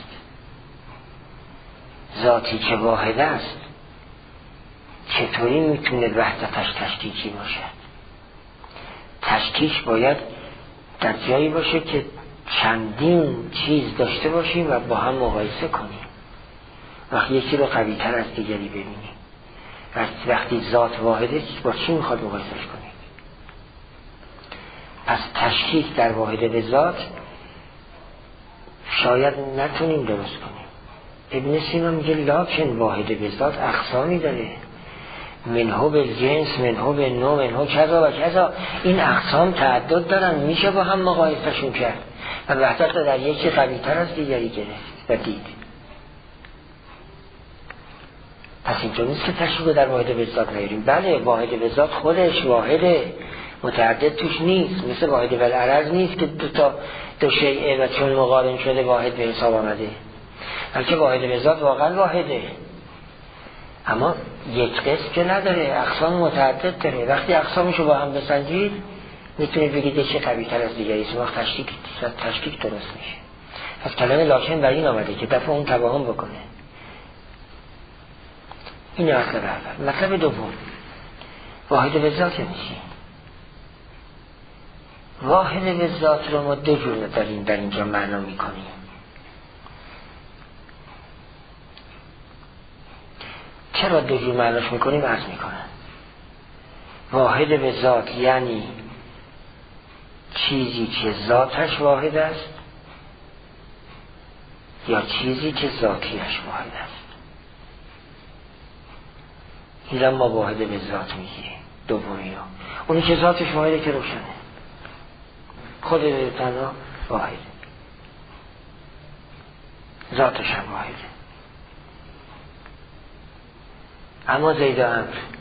Speaker 1: ذاتی که واحد است چطوری می تونه وحدتش تشکیکی باشد؟ تشکیک باید در جایی باشه که چندین چیز داشته باشیم و با هم مقایسه کنیم. وقتی یکی رو قوی تر از دیگری ببینیم، وقتی ذات واحده با چی میخواد مقایسهش کنید؟ پس تشکیک در واحده به ذات شاید نتونیم درست کنیم. ابن سینا میگه لکن واحده به ذات اقسامی داره، منه به جنس، منه به نوع، منه کذا و کذا. این اقسام تعدد دارن، میشه با هم مقایسهشون کرد و وحدت رو در یکی قوی تر از دیگری گرفت و دید. پس اینجا نیست که تشکیک در واحد به ذات نیاریم. بله واحد به ذات خودش واحده، متعدد توش نیست، مثل واحد بالعرض نیست که دو تا دو شیء و چون مقارن شده واحد به حساب آمده، بلکه واحد به ذات واقعا واحده، اما یک قسم که نداره، اقسام متعدد داره. وقتی اقسامشو با هم بسنجید میتونید بگید یکی قوی تر از دیگری است، وقت تشکیک تشکیک درست میشه. پس کلمه لکن برای این آمده که دفعه اون توهم بکنه. این مطلب اول. مطلب دوم، واحد به ذات یعنی چی؟ واحد به ذات رو ما دو جور داریم در اینجا معنا میکنیم. چرا دو جور معناش میکنیم؟ عرض میکنم. واحد به ذات یعنی چیزی که ذاتش واحد است یا چیزی که ذاتیش واحد است. این ما واحد به ذات میگیریم. دومی ها اونی که ذاتش واحده که روشنه، خود تنها واحده، ذاتش هم واحده. اما زید و امر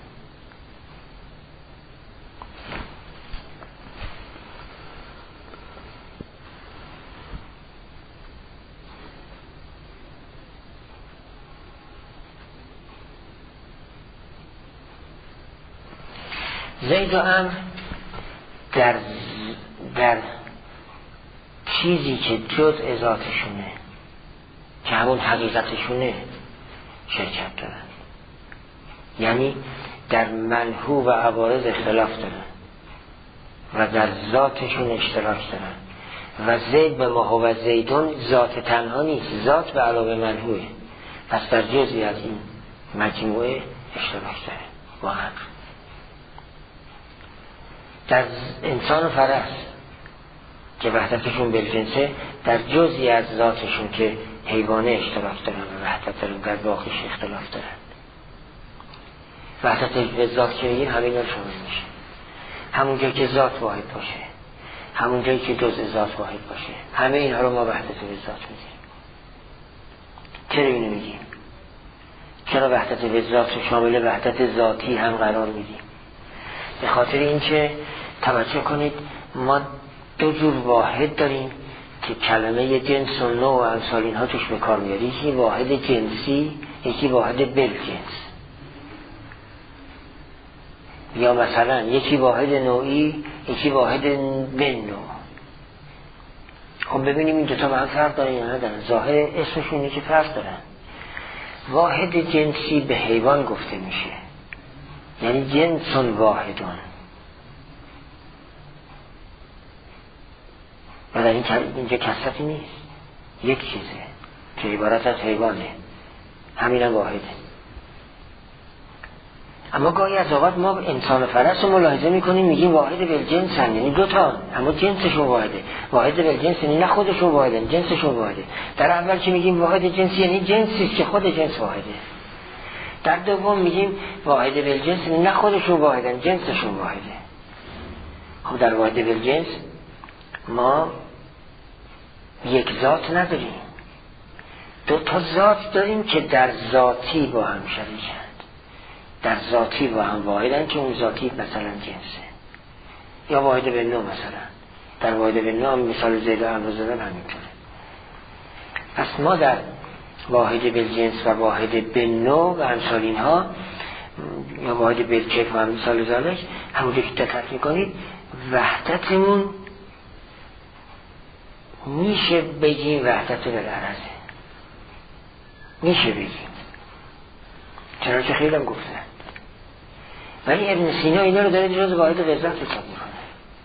Speaker 1: زید و امر در در چیزی که جزء ذاتشونه که همون حقیقتشونه شرکت دارن، یعنی در منحو و عوارض اختلاف دارن و در ذاتشون اشتراک دارن. و زید به ما هو زیدون ذات تنها نیست، ذات به علاوه منحوه، پس در جزئی از این مجموعه اشتراک داره. و هم در انسان و فرس که وحدتشون بالجنسه، در جزئی از ذاتشون که حیوانه اشتراک دارن و وحدت دارن، در باقیش اختلاف دارن. وحدت به ذات که بگیم همین رو شامل میشه. همون جایی که ذات واحد باشه، همون جایی که جزء ذات واحد باشه، همه اینها رو ما وحدت به ذات میگیم. چرا اینو میگیم؟ چرا وحدت به ذات رو شامل وحدت ذاتی هم قرار میدیم؟ به خاطر اینکه توجه کنید ما دو جور واحد داریم که کلمه جنس و نوع و امثال اینها توش به کار میاد. یکی واحد جنسی، یکی واحد بالجنس، یا مثلا یکی واحد نوعی، یکی واحد بالنوع. خب ببینیم این دوتا با هم فرق دارن یا ندارن. ظاهر اسمشونه که فرق دارن. واحد جنسی به حیوان گفته میشه، یعنی جنسون واحدون، و در این اینجا کثرتی نیست، یک چیزه که عبارت از حیوانه، همین هم واحده. اما گاهی از اوقات ما انسان فرس رو ملاحظه میکنیم میگیم واحد بالجنس هم، یعنی دو تا، اما جنسشون واحده. واحد بالجنس یعنی نه خودشون واحده، جنسشون واحده. در اول که میگیم واحد جنسی یعنی جنسی که خود جنس واحده. در دوم میگیم واحد بالجنس یعنی نه خودشون واحدن، جنسشون واحده. خب در واحد بالجنس ما یک ذات نداریم، دو تا ذات داریم که در ذاتی با هم شریکند، در ذاتی با هم واحدن که اون ذاتی مثلا جنسه، یا واحد به نوع. مثلا در واحد به نوع مثال زید و عمرو زدن همینطوره. پس ما در واحد بالجنس و واحد به نوع و امثال اینها، یا واحد بالکیف و امثال ذالک، همونجا که دقت میکنید وحدتمون میشه بگیم وحدت بالعرضه، میشه بگیم، چرا که خیلی هم گفتن. ولی ابن سینا اینا رو داره جز واحد وحدت حساب میکنه.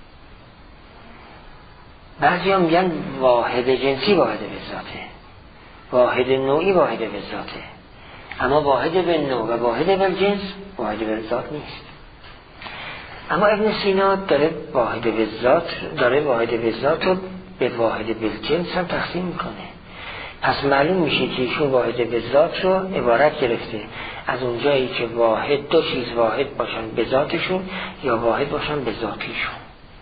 Speaker 1: بعضی هم میگن واحد جنسی واحد وحدته، واحد نوعی واحد وحدته، اما واحد به نوع و واحد به جنس واحد وحدت نیست. اما ابن سینا داره واحد وحدت داره واحد وحدت رو به واحد بالجنس هم تقسیم میکنه. پس معلوم میشه که ایشون واحد به ذات رو عبارت گرفته از اونجایی که واحد دو چیز واحد باشن به ذاتشون یا واحد باشن به ذاتیشون.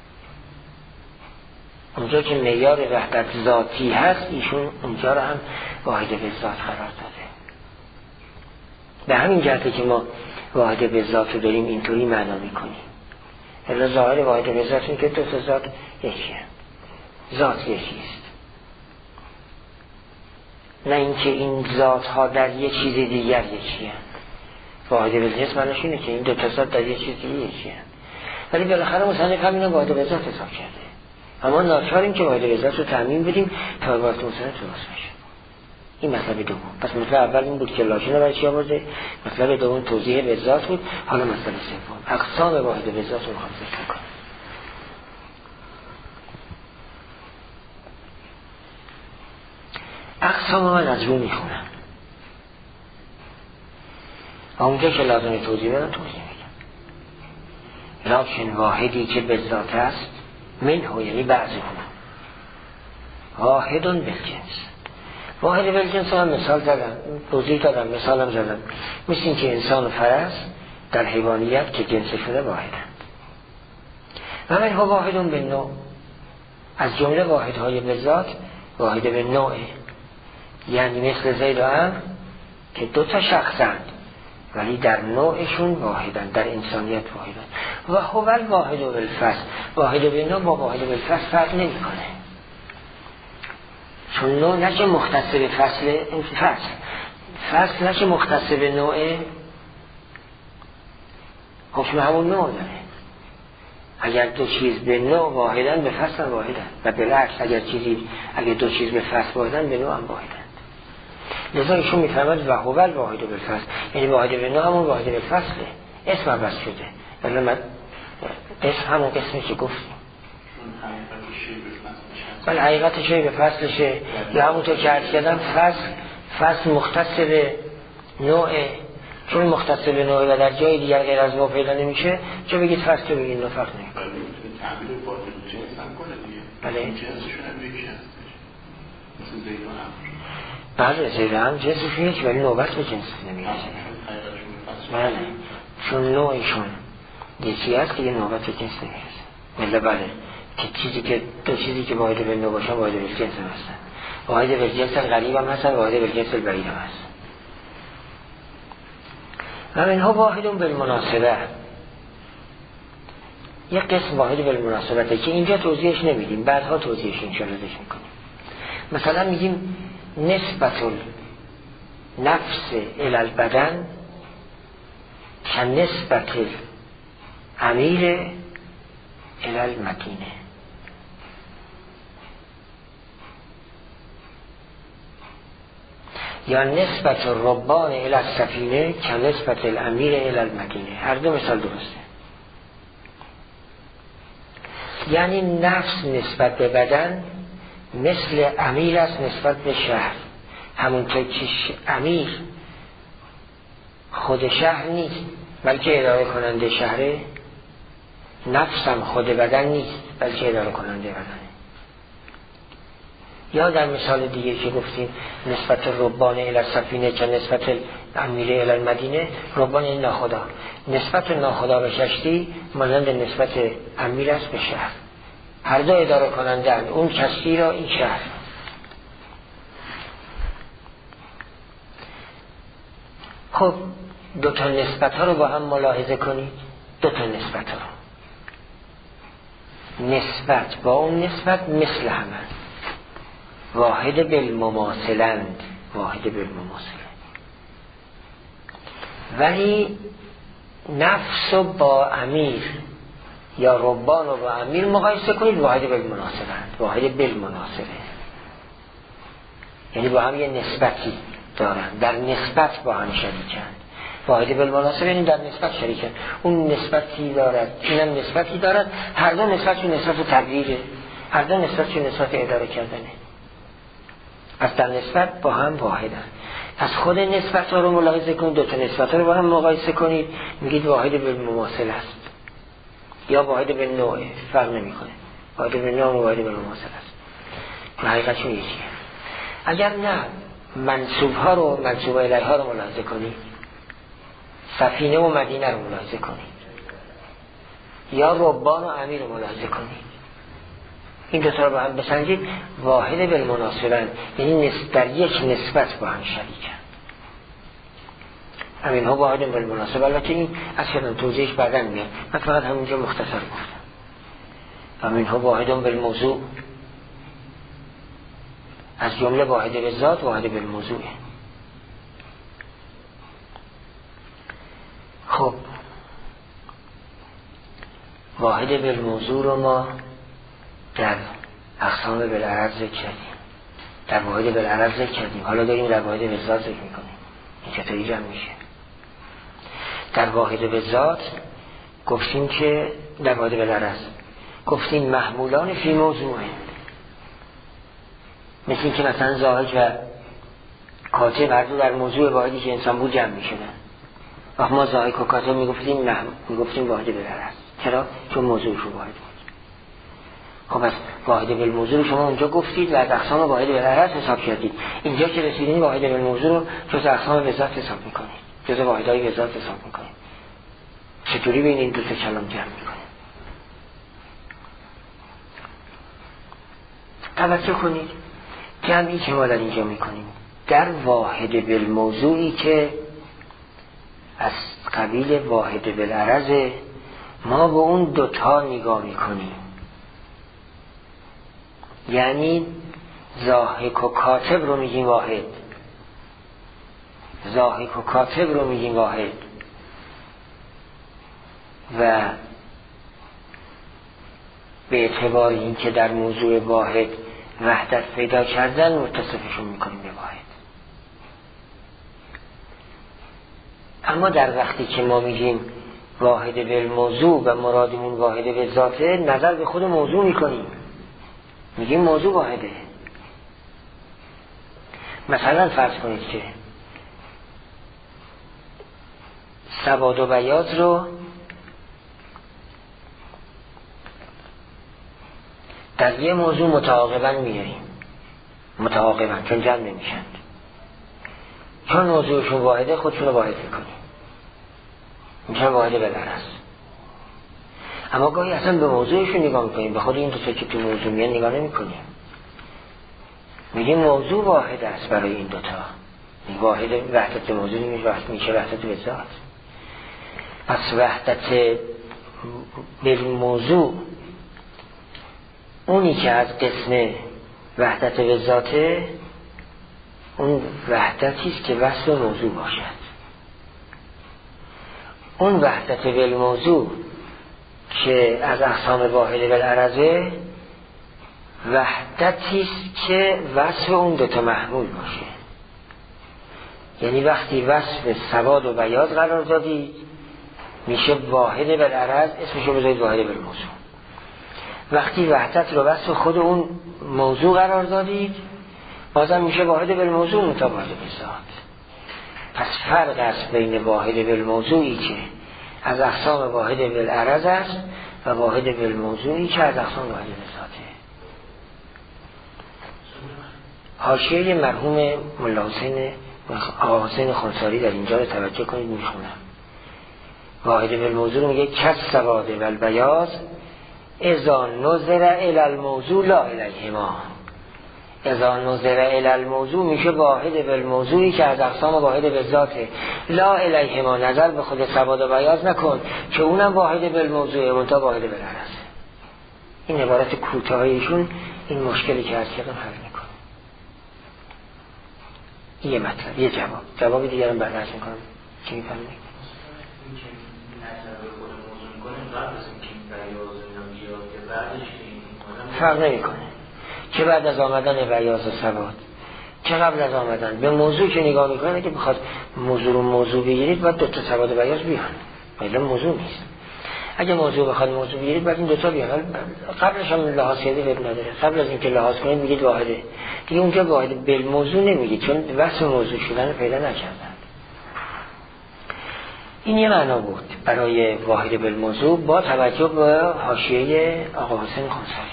Speaker 1: اونجا که معیار وحدت ذاتی هست ایشون اونجا رو هم واحد به ذات قرار داده. به همین جهته که ما واحد به ذات رو داریم اینطوری معنا میکنیم. الا ظاهر واحد به ذات این که دو تا ذات یکیه، ذات یکیست، نه اینکه این ذات ها در یک چیز دیگر یکیه. واحد بالجنس معنیش اینه که این دو تا ذات در یک چیز دیگر یکیه. ولی بالاخره مصنف هم اینو واحد بالذات حساب کرده. اما ناچاریم که واحد بالذات رو تعمیم بدیم تا عبارت مصنف درست بشه. این مطلب دوم. پس مطلب اول این بود که لاشون رو برای چی آورده، مطلب دوم توضیح بالذات بود. حالا مطلب سوم اقسام واحد بالذات رو میخوام ذکر کنم. اقسام من از رو میخونم، اونجا که لازم توضیح بدم توضیح میگم. لکن واحدی که به ذات است منه، یعنی بعضی هم واحدون بالجنس. واحد بالجنس هم مثال زدم، توضیح دادم، مثالم زدم. مثل این که انسان و فرس در حیوانیت که جنسشونه واحدند. و منه واحدون بالنوع، از جمله واحدهای به ذات واحد به نوعه، یعنی مثل زید و عمرو که دو تا شخصند ولی در نوعشون واحدند، در انسانیت واحدند. و هو الواحد بالفصل، واحد به نوع با واحد بالفصل فرق نمی کنه، چون نوع نشه مختص به فصل، فصل فصل نشه مختص به نوعه، حکم همون نوع داره. اگر دو چیز به نوع واحدن به فصل هم واحدن، و بالعکس اگر چیزی اگر دو چیز به فصل واحدن به نوع هم واحدن. لذا ایشون میفرماد و هو الواحد بالفصل، یعنی واحد به نوع همون واحد به فصله، اسم عوض شده. ولی من اسم همون اسمی که گفتیم، ولی حقیقت شوی به فصلشه، یا همونطور که عرض کردم فصل فصل مختص به نوع، چون مختص به نوع و در جای دیگر غیر از نوع پیدا نمیشه، چه بگید فصل چه بگید نوع فرق نمیشه.
Speaker 2: تعبیر واحد جنس هم کنه دیگه.
Speaker 1: بله.
Speaker 2: جنسشون هم یکی هست. مثل زید و عمرو.
Speaker 1: بله زید و عمرو جنسشون یکی ولی نوبت به جنس نمیرسه. بله. چون نوعشون یکی هست که یه نوبت به جنس نمیرسه. بله بله. که چیزی که دو چیزی که واحد به نوع باشن واحد به جنس هم هستن. واحد به جنس غریب هم هستن، واحد به جنس بعید هم هستن. و منها واحدون بالمناسبه، یک قسم واحد بالمناسبته که اینجا توضیحش نمیدیم، بعدها توضیحش انشاءالله داشت میکنیم. مثلا میگیم نسبت نفس الالبدن که نسبت امیر الالمدینه. یا نسبت ربان الالسفینه که نسبت الامیر الالمدینه. هر دو مثال درسته. یعنی نفس نسبت به بدن مثل امیر است نسبت به شهر، همونطور که امیر خود شهر نیست بلکه اداره کننده شهره. نفسم خود بدن نیست بلکه اداره کننده بدنه. یا در مثال دیگه که گفتیم نسبت ربان الی السفینه که نسبت امیره الی المدینه، ربان این ناخدا، نسبت ناخدا به کشتی مانند نسبت امیر است به شهر. هر دو اداره کنندن اون کشتی را، این شهر. خب دو تا نسبت ها رو با هم ملاحظه کنید. دو تا نسبت ها رو، نسبت با اون نسبت مثل همه، واحد بالمماثلند، واحد بالمماثلند. ولی نفس و با امیر یا ربان و با امیر مقایسه کنید، واحد بالمناسبند، واحد بالمناسبه، یعنی با هم یه نسبتی دارن، در نسبت با هم شریکند. واحد بالمناسبه یعنی در نسبت شریکند، اون نسبتی دارد اینم نسبتی دارد، هر دو نسبتشون نسبت تغییره، هر دو نسبتشون نسبت اداره کردنه. از در نسبت با هم واحدن. از خود نسبت ها رو ملاحظه کنید، دو تا نسبت ها رو با هم مقایسه کنید، میگید واحد بالمماثل است یا واحد بالنوع، فرق نمیکنه، واحد بالنوع و واحد بالمماثل است، حقیقتشون یکیه. اگر نه منصوب ها رو، منصوب الیه ها رو ملاحظه کنید، سفینه و مدینه رو ملاحظه کنید، یا ربان و امیر رو ملاحظه کنید، این دو تا رو با هم بسنجید، واحد بالمناسبن، یعنی در یک نسبت با هم شریکن. همین ها واحد بالمناسبه. البته این اصلا توضیحش بعداً میاد، من فقط همینجا مختصر گفتم. همین ها واحد بالموضوع، از جمله واحد بالذات، واحد بالموضوع. خب واحد بالموضوع رو ما در اقسام بالعرض ذکر کردیم، در واحد بالعرض ذکر کردیم، حالا داریم در واحد بالذات ذکر میکنیم. این چطوری جمع میشه؟ در واحد بالذات گفتیم که در واحد بالعرض گفتیم محمولان فی موضوعه، مثل این که مثلا زاهد و کاتب هر دو در موضوع واحدی که انسان بود جمع میشدن. وقت ما زاهد و کاتب میگفتیم نه، میگفتیم واحد بالعرض. چرا؟ چون موضوعشون واحد بود. خب از واحد بالموضوع شما اونجا گفتید و از اقسام واحد بالعرض حساب کردید. اینجا که رسیدین واحد بالموضوع رو جز اقسام وزارت حساب میکنید، جز واحدهای وزارت حساب میکنید. چطوری بین این دو تا کلام جمع میکنید؟ توجه کنید، جمعی که ما در اینجا میکنیم در واحد بالموضوعی که از قبیل واحد بالعرض، ما به اون دوتا نگاه میکنیم، یعنی ضاحک و کاتب رو میگیم واحد، ضاحک و کاتب رو میگیم واحد، و به اعتبار این که در موضوع واحد وحدت پیدا کردن متصفشون میکنیم به واحد. اما در وقتی که ما میگیم واحد بالموضوع و مرادمون واحد بالذاته، نظر به خود موضوع میکنیم، میگیم موضوع واحده. مثلا فرض کنید که سواد و بیاض رو در یه موضوع متعاقبا میاریم، متعاقبا چون جمع نمیشند، چون موضوعشون واحده خودشون رو واحد میکنیم، میشن واحد بالعرض. اما گاهی اصلا به موضوعشون نگاه میکنیم، به خود این دو تا که تو موضوع میان نگاه نمیکنیم، میگیم موضوع واحد است برای این دوتا. این واحد وحدت موضوع میشه وحدت وزارت. پس وحدت بالموضوع اونی که از قسم وحدت وزارته، اون وحدتی است که وصل موضوع باشد. اون وحدت بالموضوع که از اقسام واحد بالعرضه، وحدتی است که وصف اون دوتا محمول باشه. یعنی وقتی وصف سواد و بیاض قرار دادید میشه واحد بالعرض، اسمشو بذارید واحد بالموضوع. وقتی وحدت رو وصف خود اون موضوع قرار دادید بازم میشه واحد بالموضوع مطابق بالذات. پس فرق است بین واحد بالموضوعی که از اقسام واحد بالعرض است و واحد بالموضوعی که از اقسام واحد بذاته. حاشیه مرحوم ملا حسین آقا حسین خونساری در اینجا رو توجه کنید، میخونم. واحد بالموضوع میگه کس سواد و البیاض اذا نظر الی الموضوع لا الیهما. اذا نظر الی الموضوع میشه واحد بالموضوعی که از اقسام واحد بالذاته. لا الیهما، نظر به خود سواد و بیاض نکن که اونم واحد بالموضوعه منتها واحد بالعرض. این عبارت کوتاهیشون این مشکلی که از کردم حل میکنه. یه مطلب، یه جواب. جواب دیگرم بعد عرض میکنم. چی میفهمید؟
Speaker 3: این که نظر به خود موضوع میکنه قبل از اینکه بیاض اینا بیاد که بعدش که
Speaker 1: فرق نمیکنه که بعد از آمدن بیاض و سواد چه قبل از آمدن به موضوع که نگاه میکنه که بخواد موضوع رو موضوع بگیرید باید دوتا سواد و بیاض بیان، ولی موضوع نیست. اگه موضوع بخواد موضوع بگیرید باید این دوتا بیان. قبلش هم لحاظ کردی وب نداره. قبل از اینکه لحاظ کنید میگید واحده، دیگه اونجا واحد بالموضوع نمیگید چون وصف موضوع شدن پیدا نکردن. این یه معنا بود برای واحد بالموضوع با توجه به حاشیه آقا حسین خونساری.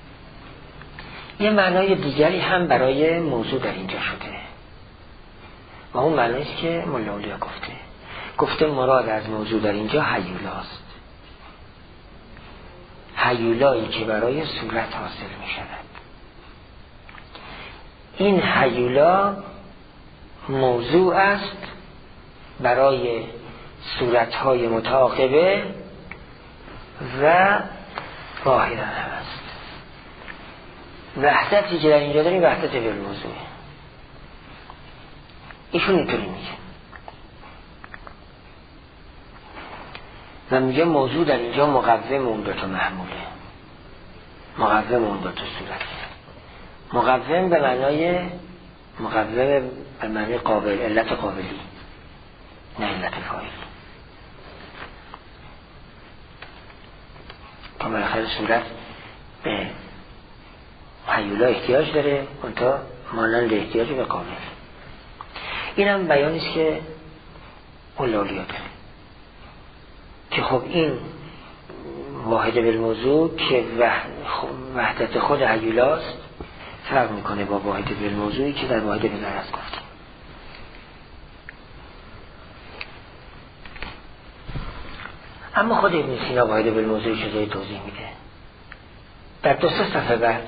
Speaker 1: یه معنای دیگری هم برای موضوع در اینجا شده و اون معنی است که مولا اولیا گفته گفته مراد از موضوع در اینجا هیولاست. هیولایی که برای صورت حاصل می شود. این هیولا موضوع است برای صورتهای متعاقبه و واحدا هم است. وحدتی که در اینجا داریم وحدت بالموضوع. ایشون اینطوری میگه و میگه موضوع در اینجا مقوم اون دوتا محموله، مقوم اون دوتا صورت. مقوم به معنای مقوم به معنای قابل، علت قابلی نه علت فاعل. تا بالاخره صورت به هیولا احتیاج داره منتها مانند احتیاج به قابل. این هم بیانیست که اولیا داره که خب این واحد بالموضوع که وحدت خود هیولاست فرق میکنه با واحد بالموضوعی که در واحد بالعرض گفتیم. اما خود ابن سینا واحد بالموضوع چیزایی توضیح میده. در دو سه صفحه بعد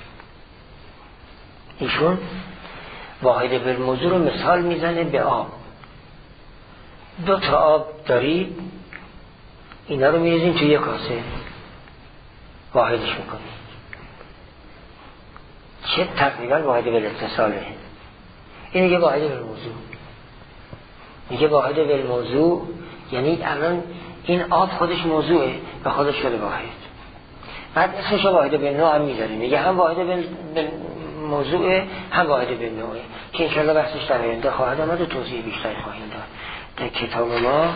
Speaker 1: ایشون واحد بالموضوع رو مثال میزنه به آب. دو تا آب دارید، اینا رو میریزین توی یک کاسه، واحدش میکنید. چه تقریبا واحد بالاتصاله. این میگه واحد بالموضوع. میگه واحد بالموضوع یعنی الان این آب خودش موضوعه و خودش شده واحد. بعد اسمش واحد بالنوع هم میذاره، میگه هم واحد بالموضوعه هم واحد بالنوعه که انشاءالله بحثش در آینده خواهد آمد و توضیح بیشتری خواهیم داد. در کتاب ما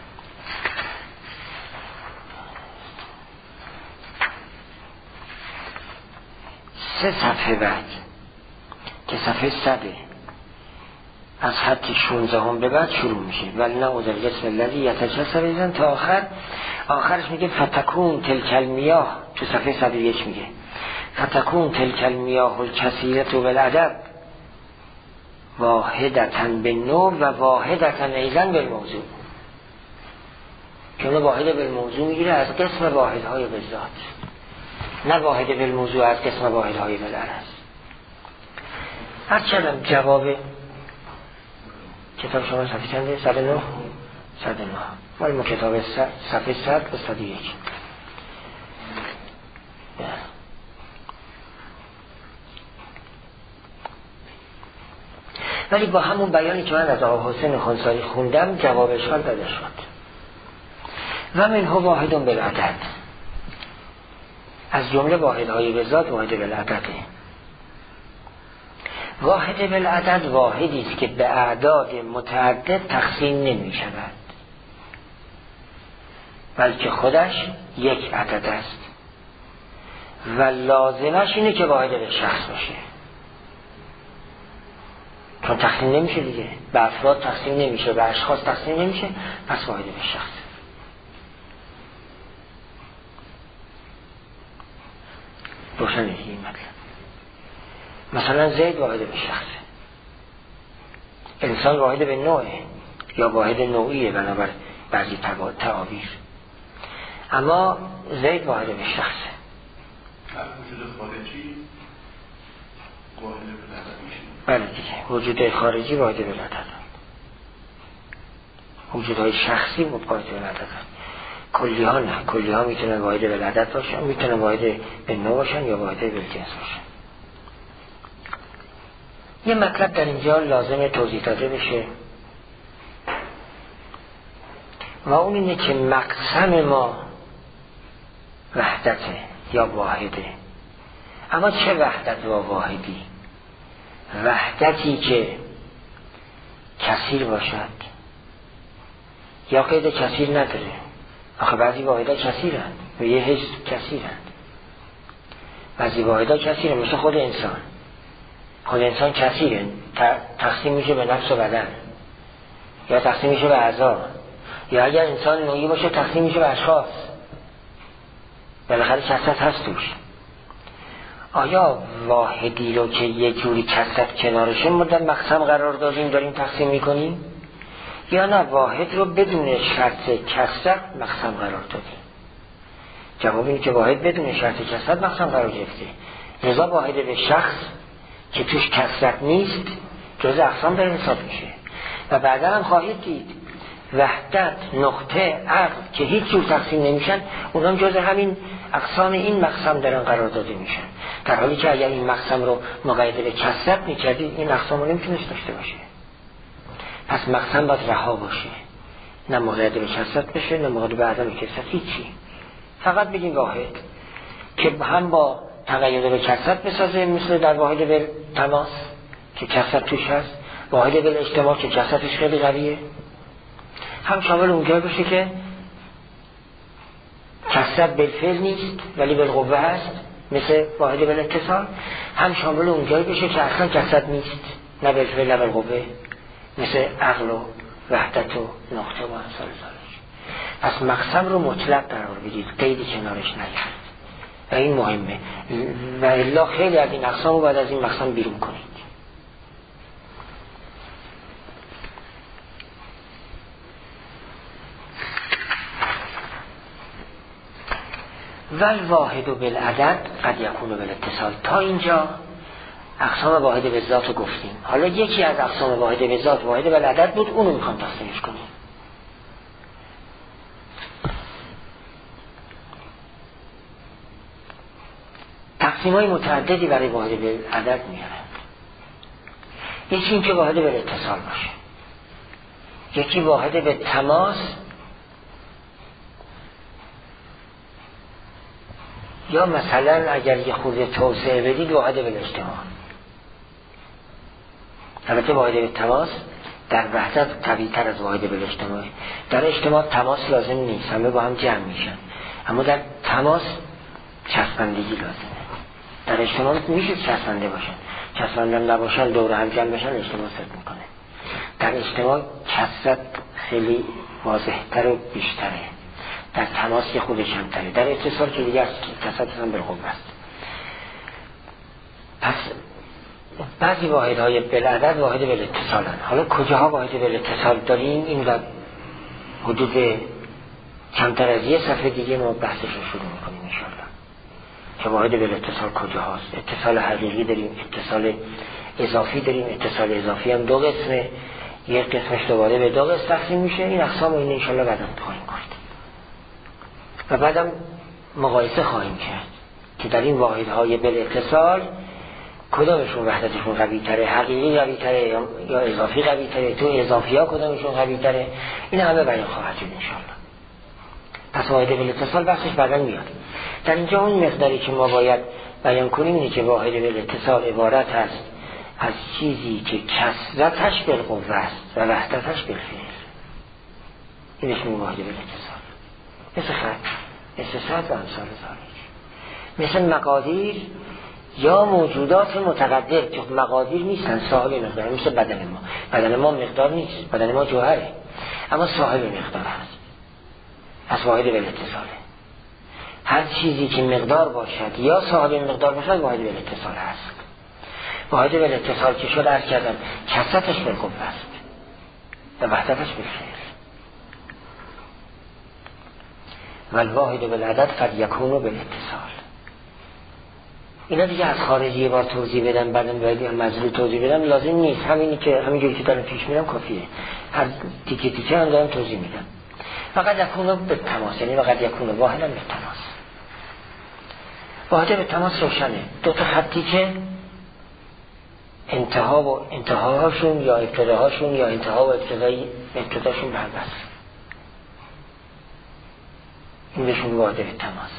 Speaker 1: سه صفحه بعد که صفحه صده از خط شونزده هم به بعد شروع میشه ولی نه اوزر جسم الذی یتجسد ایزن تا آخر. آخرش میگه فتکون تلک المیاه، تو صفحه صد و یک میگه فتکون تلک المیاه الکثیرة بالعدد واحدتاً بالنوع و واحدتاً ایزن بالموضوع. که اون واحد بالموضوع میگیره از قسم واحدهای بالذات، نه واحد بالموضوع از قسم واحدهای بالعرض. هر چندم جواب کتاب شما صفحه چنده؟ صد و نه؟ صد و نه مال ما کتاب صفحه صد و صد و یک. ولی با همون بیانی که من از آقا حسین خونساری خوندم جواب اشکال داده شد. و منه واحدون بالعدد، از جمله واحدهای به ذات واحد بالعدده. واحد بالعدد واحدی است که به اعداد متعدد تقسیم نمی شود بلکه خودش یک عدد است و لازمش اینه که واحد به شخص باشه، چون تقسیم نمیشه دیگه، به افراد تقسیم نمیشه، به اشخاص تقسیم نمیشه، پس واحد به شخص. روشن دیگه این مطلب. مثلا زید واحد به شخصه، انسان واحد به نوعه یا واحد نوعیه بنابر بعضی تعابیر، اما زید واحد به شخصه.
Speaker 2: وجود خارجی واحد به عدد میشه.
Speaker 1: بله دیگه، وجود خارجی واحد به عدد، وجودهای شخصی واحد به عدد. کلی ها نه، کلی ها میتونن واحد به عدد باشن، میتونن واحد به نوع باشن یا واحد به جنس باشن. یه مطلب در اینجا لازمه توضیح داده بشه و اون اینه که مقسم ما وحدته یا واحده. اما چه وحدت و واحدی؟ وحدتی که کثیر باشد یا قید کثیر نداره. آخه بعضی واحدها کثیرند و یه حس کثیرند، بعضی واحدها کثیرند، مثل خود انسان. خود انسان کثیره، تقسیم میشه به نفس و بدن یا تقسیم میشه به اعضا، یا اگر انسان نوعی باشه تقسیم میشه به اشخاص. بالاخره کثرت هست توش. آیا واحدی رو که یه جوری کثرت کنارشه ما در مقسم قرار دادیم داریم تقسیم میکنیم، یا نه واحد رو بدون شرط کثرت مقسم قرار دادیم؟ جواب اینه که واحد بدون شرط کثرت مقسم قرار گرفته. لذا واحد به شخص که توش کثرت نیست جز اقسام در حساب میشه. و بعدا هم خواهید دید وحدت، نقطه، عقل که هیچ جور تقسیم نمیشن، اونم جز همین اقسام این مقسم در قرار داده میشن، در حالی که اگر این مقسم رو مقید به کثرت میکردید این اقسام رو نمیتونست داشته باشه. پس مقسم باید رها باشه، نه مقید به کثرت بشه نه مقید به عدم کثرت، هیچی. فقط بگیم واحد که هم با تقید به کثرت بسازه، مثل در واحد به تماس که کثرت توش هست، واحد به اجتماع که کثرتش خیلی قویه، هم شامل اونجا بشه که کثرت بالفعل نیست ولی بالقوه هست مثل واحد به اتصال، هم شامل اونجا بشه که اصلا کثرت نیست نه بالفعل نه بالقوه مثل عقل و وحدت و نقطه و امثال ذالک. پس مقسم رو مطلق قرار بدید، قیدی کنارش نگرد و این مهمه. و الا خیلی از این اقسام رو باید از این مقسم بیرون کنید. ول واحد و بالعدد قد یکون بالاتصال. تا اینجا اقسام واحد به ذات رو گفتیم. حالا یکی از اقسام واحد به ذات واحد بالعدد بود، اونو میخوام تقسیمش کنیم. تقسیم های متعددی برای واحد بالعدد میارن. یکی این که واحد بالاتصال باشه، یکی واحد به تماس، یا مثلا اگر یه خورده توسعه بدید واحد به اجتماع. البته واحد به تماس در وحدت قوی تر از واحد به اجتماع. در اجتماع تماس لازم نیست، همه با هم جمع میشن، اما در تماس چسبندگی لازمه. در اجتماع میشه چسبنده باشن، چسبنده نباشن دور هم جمع بشن اجتماع ست میکنه. در اجتماع کثرت خیلی واضحتر و بیشتره، در تماس که خودش کمتره، در اتصال که دیگه کثرت هم بالقوه است. پس بعضی واحدهای بالعدد واحد بالاتصالن. حالا کجاها واحد بالاتصال داریم این و حدود کمتر از یه صفحه دیگه ما بحثش رو شروع میکنیم انشاءالله که واحد بالاتصال کجاهاست. اتصال حقیقی داریم، اتصال اضافی داریم. اتصال اضافی هم دو قسمه، یک قسمش دوباره به دو قسم تقسیم میشه. این اقسام رو این انشاءالله بعداً خواهیم گفت و بعدم مقایسه خواهیم کرد که در این واحدهای بالاتصال کدامشون وحدتشون قوی تره، حقیقی قوی تره یا اضافی قوی تره، تو اضافی ها کدامشون قوی تره. این همه بیان خواهد شد انشاءالله. پس واحد بالاتصال بحثش بعداً میاد. در اینجا اون مقداری که ما باید بیان کنیم اینه که واحد بالاتصال عبارت است از چیزی که کثرتش بالقوه است و وحدتش بالفعل. این اسم واحد بالاتصال. مثل خط، مثل سطح و امثال ذالک. مثل مقادیر یا موجودات متقدر که مقادیر نیستن، صاحب مقدار، مثل بدن ما. بدن ما مقدار نیست، بدن ما جوهره اما صاحب مقدار هست. پس واحد بالاتصاله. هر چیزی که مقدار باشد یا صاحب مقدار باشد واحد بالاتصال هست. واحد بالاتصال که شد عرض کردم کثرتش بالقوه است و وحدتش بالفعل. والواحد بالعدد قد یکون بالاتصال. اینا دیگه از خارجی یه بار توضیح بدم بعدم باید مزلو توضیح بدم لازم نیست. همینی که همینجوری که دارم پیش میرم کافیه. هر تیکه تیکه هم دارم توضیح میدم. فقط یکون به تماس، یعنی فقط یکون واحد هم به تماس. واحد به تماس روشنه. دو تا خطی که انتها و انتهاهاشون یا ابتداهاشون یا انتها و ابتدای ابتداشون به هم وصل. این بهشون واحد به تماس.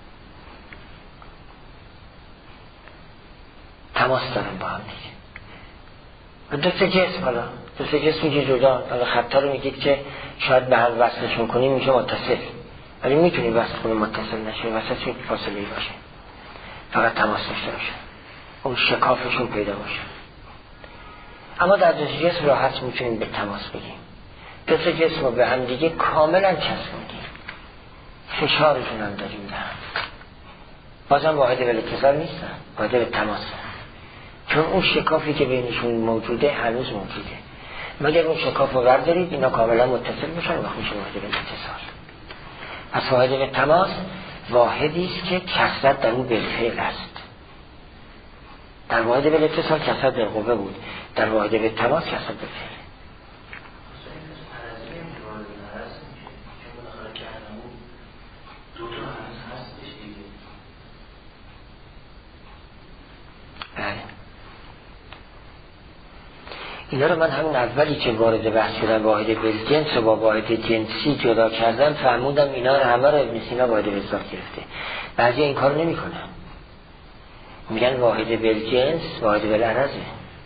Speaker 1: تماس دارن با هم دیگه. و دو سه جسم حالا دو سه جسم که جدا، حالا خطا رو میگید که شاید به هم وصلشون کنیم میشه متصل، ولی میتونیم وصل کنیم متصل نشه، وسطشون فاصله ای باشه، فقط تماس داشته باشه، اون شکافشون پیدا باشه. اما در دو سه جسم راحت میتونیم به تماس بگیم. دو سه جسم رو به هم دیگه کاملا چسبوندیم، فشارشون هم داریم به هم، بازم واحد بالاتصال نیستن، واحد به تماس، چون اون شکافی که بینشون موجوده هنوز موجوده. مگر اون شکاف رو بردارید اینا کاملا متصل میشن وقت میشه واحد بالاتصال. پس واحد به تماس واحدی است که کثرت در اون بالفعل است. در واحد بالاتصال کثرت بالقوه بود، در واحد به تماس کثرت بالفعل. بله اینا رو من همون اولی که وارد بحث شدم واحد بالجنس و با واحد جنسی جدا کردم فهموندم اینا رو همه رو ابن سینا واحد بالذات گرفته. بعضی این کار نمی کنن، میگن واحد بالجنس واحد بالعرضه،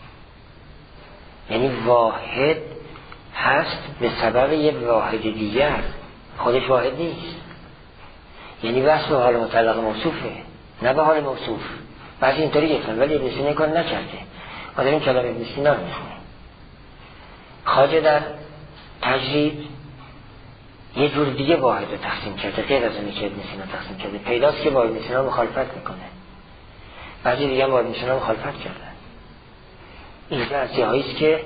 Speaker 1: یعنی واحد هست به سبب یه واحد دیگر، خودش واحد نیست. یعنی وصف حال مطلق موصوفه نه به حال موصوف. بعضی اینطوری گفتن ولی ابن سینا کار نکرده. ما داریم کلام ابن سینا رو میخونیم. خواجه در تجرید یه جور دیگه واحد رو تقسیم کرده غیر از اونی که ابن سینا تقسیم کرده. پیداست که با ابن سینا مخالفت میکنه، بعضی دیگه با ابن سینا مخالفت کردن. اینجا از جاهاییست که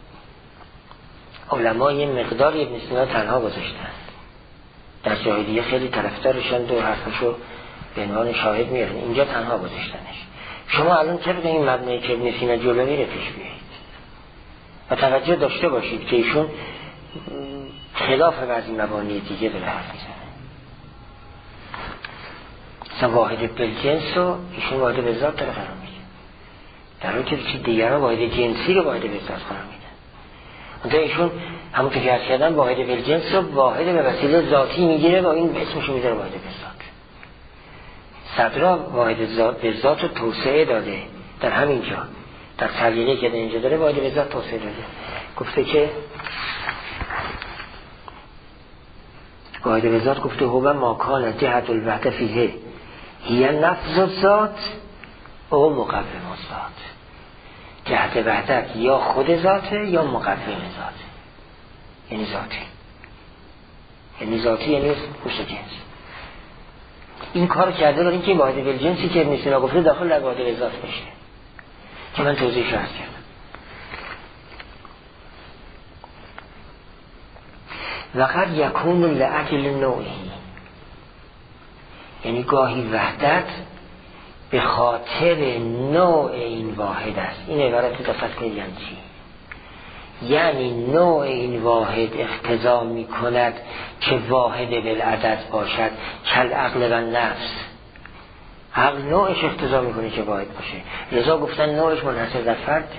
Speaker 1: علما یه مقدار ابن سینا تنها گذاشتن، در جای دیگه خیلی طرفدارشان دو حرفشو به عنوان شاهد میارن، اینجا تنها گذاشتنش. شما الان طبق این مبنایی که ابن سینا جلو میره پیش بیایید و توجه داشته باشید که ایشون خلاف بعضی مبانی دیگه داره حرف میزنه. مثلا واحد بالجنس رو ایشون واحد بالذات داره قرار میده، در حالی که چیز دیگران واحد جنسی رو واحد بالذات قرار میده. اونجا ایشون همونطور که عرض کردن واحد بالجنس رو واحد به وسیله ذاتی میگیره و این اسمشو میذاره واحد بالذات. صدرا واحد بالذات رو توسعه داده در همین جا، در تعلیقی که در اینجا داره واحد بالذات توسعه داده. گفته که واحد بالذات گفته هو ماکان جهت الوحده فیه هی نفذ الذات او مقوم الذات. جهت وحدت یا خود ذاته یا مقوم ذاته، یعنی ذاتی، یعنی ذاتی یعنی پشت جنس. این کار کرده برای اینکه واحد بالجنسی که ابن سینا گفته داخل در واحد بالذات بشه که من توضیحش عرض کردم. وقد یکون لأجل نوعی، یعنی گاهی وحدت به خاطر نوع این واحد است. این عبارت رو دقت کنید یعنی چی؟ یعنی نوع این واحد اقتضا می کند که واحد بالعدد باشد، کل عقل و نفس. عقل نوعش اقتضا می کنه که واحد باشه، لذا گفتن نوعش منحصر در فرده.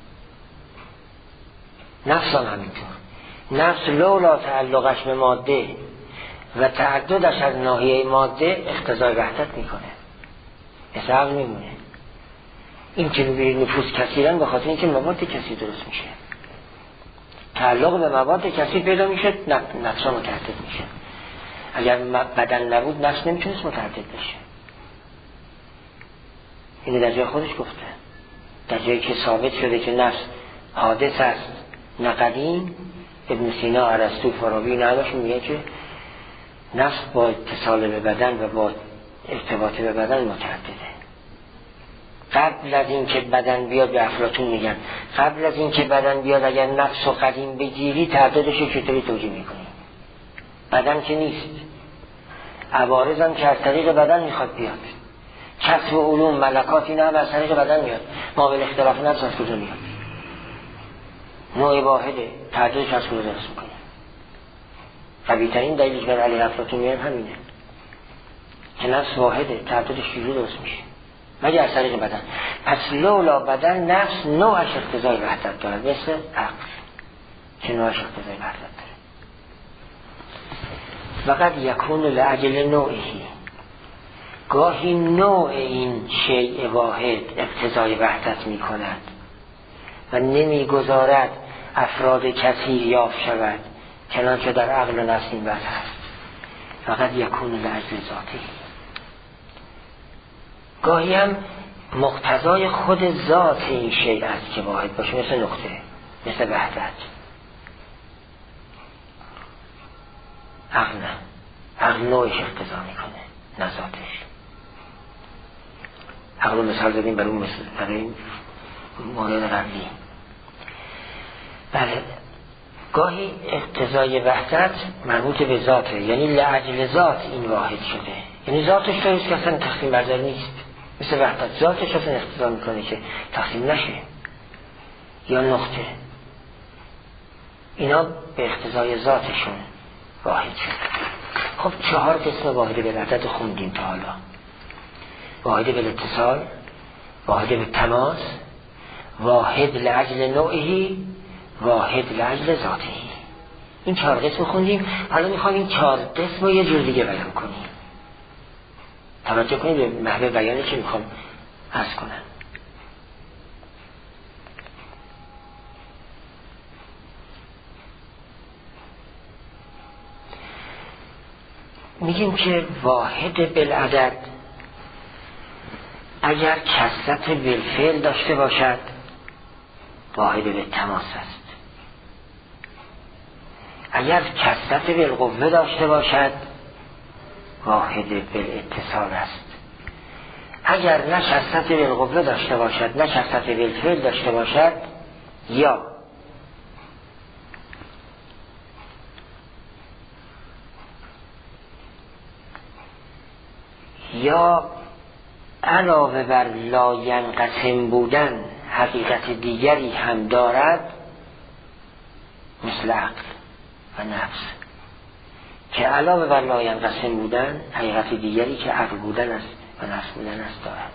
Speaker 1: نفس هم همینطور. نفس لولا تعلقش به ماده و تعددش از ناحیه ماده اقتضای وحدت میکنه، مثل عقل میمونه. این که میبینید نفوس کثیرن به خاطر اینکه مواد کثیر درست میشه، تعلق به مواد کثیر پیدا میشه، نفس متعدد میشه. اگر بدن نبود نفس نمیتونست متعدد بشه. اینه در جای خودش گفته، در جایی که ثابت شده که نفس حادث است نه قدیم. ابن سینا، ارسطو، فارابی نهایشون میگه که نفس با اتصال به بدن و با ارتباط به بدن متعدده. قبل از این که بدن بیاد، به افلاطون میگن قبل از این که بدن بیاد اگر نفس و قدیم بگیری تعدادش رو چطوری توجیه میکنی؟ بدن که نیست، عوارض هم که از طریق بدن میخواد بیاد، کسب و علوم ملکات اینا هم از طریق بدن میاد، ما به اختلاف نفس از کجا میاد؟ نوع واحده، تعدادش از کجا درست میکنه؟ قوی ترین دلیلی که بر علیه افلاطون میاد همینه که نفس واحده، تعدادش چجوری درست میشه؟ مگه از طریق بدن. پس لولا بدن نفس نوعش اقتضای وحدت دارد، مثل عقل که نوعش اقتضای وحدت داره. وقد یکون لعجل نوعی، گاهی نوع این شیء واحد اقتضای وحدت می کند و نمی گذارد افراد کثیر یافت شود، چنانچه در عقل و نفس این بحث هست. فقط یکون لعجل ذاتی، گاهی هم مقتضای خود ذات این شیء است که واحد باشه، مثل نقطه، مثل وحدت. عقل نه، عقل نوعش اقتضا میکنه نه ذاتش. عقل مثال زدیم برای مثل برای مورد قبلی. بله، گاهی اقتضای وحدت مربوط به ذاته، یعنی لعجل ذات این واحد شده، یعنی ذاتش تو هیچ کسان تقسیم بردار نیست، مثل وحدت ذاتش اصلا اقتضا میکنه که تقسیم نشه. یا نقطه، اینا به اقتضای ذاتشون واحد شد. خب چهار قسم واحد بالعدد خوندیم تا حالا: واحد بالاتصال، واحد بالتماس، واحد لعجل نوعی، واحد لعجل ذاتی. این چهار قسم خوندیم. حالا میخوام این چهار قسم رو یه جور دیگه بیان کنیم. توجه کنید به محو بیانی که میخوام عرض کنم. میگیم که واحد بالعدد اگر کثرت بالفعل داشته باشد واحد بالتماس است. اگر کثرت بالقوه داشته باشد واحد بالاتصال است. اگر نه کثرت بالقوه داشته باشد نه کثرت بالفعل داشته باشد، یا یا علاوه بر لاینقسم بودن حقیقت دیگری هم دارد، مثل عقل و نفس که علاوه بر لاینقسم بودن حقیقت دیگری که عقل بودن است و نفس بودن است دارد.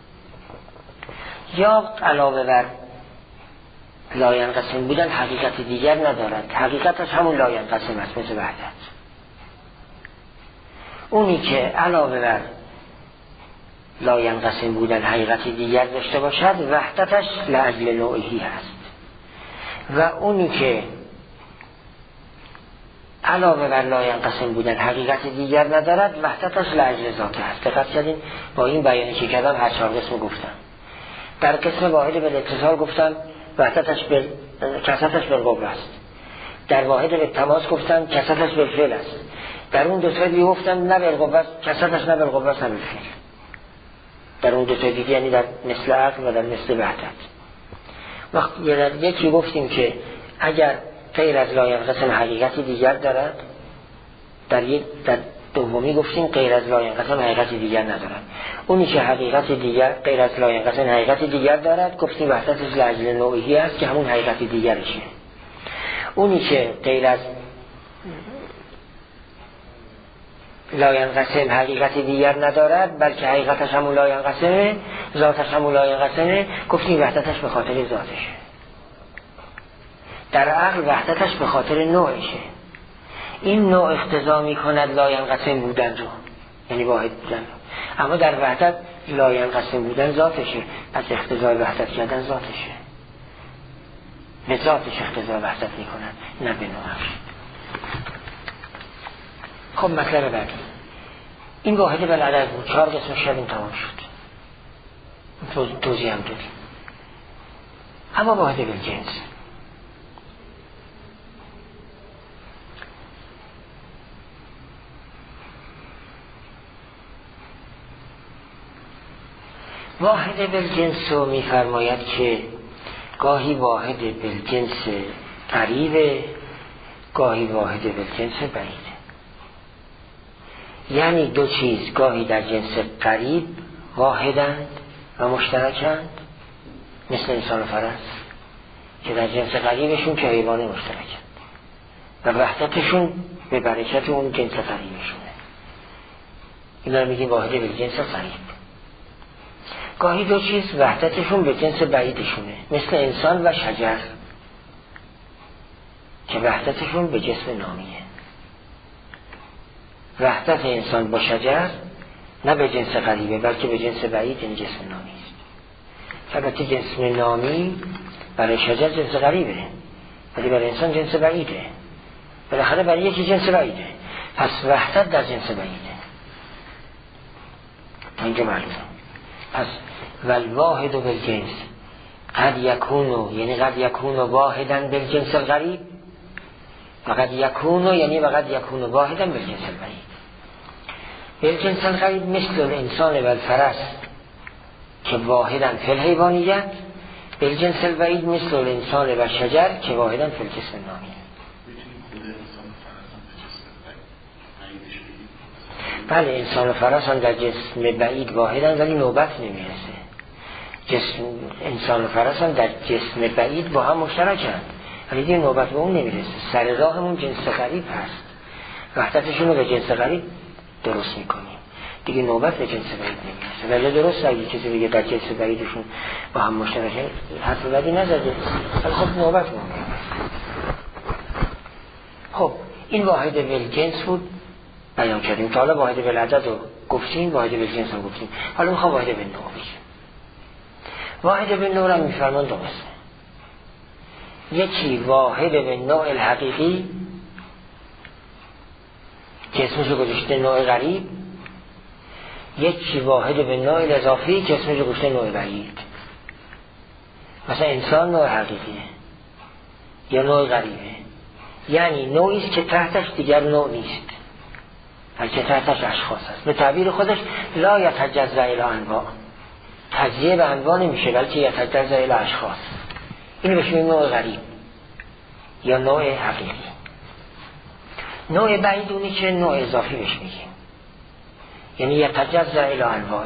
Speaker 1: یا علاوه بر لاینقسم بودن حقیقت دیگر ندارد، حقیقتش همون لاینقسم است، مثل وحدت. اونی که علاوه بر لاینقسم بودن حقیقت دیگر داشته باشد وحدتش لعجل نوعی هست، و اونی که علاوه بر لاینقسم بودن حقیقت دیگر ندارد وحدتش لعجل ذاته هست. دقت کردین با این بیانی که کردم هر چهار قسم گفتم. در قسم واحد بالاتصال گفتم وحدتش بل... کثرتش بالقوه است. در واحد بالتماس گفتم کثرتش بالفعل است. در اون دو تا دیگه گفتم نه بالقوه است، کثرتش نه بالقوه است نه بالفعل. در اون دو تا دیگه یعنی در مثل عقل و در مثل وحدت. وقتی یکی گفتیم که اگر غیر از لاینقسم حقیقتی دیگر دارد، در یک در دومی گفتیم غیر از لاینقسم حقیقتی دیگر ندارد. اونی که حقیقت دیگر غیر از لاینقسم حقیقتی دیگر دارد گفتیم وحدتش لعجل نوعی است که همون حقیقت دیگرشه. اونی که غیر از لاینقسم حقیقت دیگر ندارد بلکه حقیقتش همون لاینقسمه، ذاتش همون لاینقسمه، گفتیم وحدتش به خاطر ذاتشه. در عقل وحدتش به خاطر نوعشه. این نوع اقتضا می کند لاینقسم بودن رو، یعنی واحد بودن رو. اما در وحدت لاینقسم بودن ذاتشه، پس اقتضای وحدت کردن ذاتشه، به ذاتش اقتضای وحدت می کند نه به نوعش. خب مطلب بعدی این واحد بالعدد بود. چهار قسم شدیم تمام شد، توضیح هم دادیم. اما واحد بالجنس، واحد بالجنس رو میفرماید که گاهی واحد بالجنس قریبه، گاهی واحد بالجنس بعیده. یعنی دو چیز گاهی در جنس قریب واحدند و مشترکند، مثل انسان و فرس که در جنس قریبشون که حیوان مشترکند و وحدتشون به برکت اون جنس قریبشونه. اینا رو میگیم واحد بالجنس قریب. گاهی دو چیز وحدتشون به جنس بعیدشونه، مثل انسان و شجر که وحدتشون به جسم نامیه. وحدت انسان با شجر نه به جنس قریبه بلکه به جنس بعید، این جسم نامی است. البته جسم نامی برای شجر جنس قریبه ولی برای انسان جنس بعیده، بالاخره برای یکی جنس بعیده، پس وحدت در جنس بعیده. اینجا معلومه. پس والواحد بالجنس قد یکونو، یعنی قد یکونو واحدا بالجنس الغریب، و قد یکونو یعنی و قد یکونو واحدا بالجنس البعید. بالجنس الغریب مثل الانسان و الفرس که واحدا فی الحیوانیت، بالجنس البعید مثل الانسان و شجر که واحدا فی الجسم النامی. بله انسان و فرس هم در جسم بعید واحدن ولی نوبت نمیرسه. جسم انسان و فرس هم در جسم بعید با هم مشترکن ولی دیگه نوبت به اون نمیرسه. سر راهمون جنس غریب هست، وحدتشون رو به جنس غریب درست میکنیم، دیگه نوبت به جنس بعید نمیرسه. ولی درست اگه کسی بگه در جنس بعیدشون با هم مشترکن حرف بدی نزده، ولی خب نوبت به اون نمیرسه. خب این واحد بالجنس بود بیان کردیم. تا حالا واحد بالعدد رو گفتیم، واحد بالجنس رو گفتیم، حالا میخوام واحد بالنوع بگیم. واحد بالنوع رو میفرمان دو قسمه. یکی واحد بالنوع الحقیقی که اسمش رو گذاشته نوع غریب، یکی واحد بالنوع الاضافی که اسمش رو گذاشته نوع بعید. مثلا انسان نوع حقیقیه یا نوع غریبه، یعنی نوعی است که تحتش دیگر نوع نیست بلکه تحتش اشخاص هست. به تعبیر خودش لا یتجزا الی انواع، تجزیه به انواع نمیشه بلکه یتجزا الی اشخاص. اینو بهش میگیم نوع غریب یا نوع حقیقی. نوع بعید اونی که نوع اضافی بهش میگیم، یعنی یتجزا الی انواع،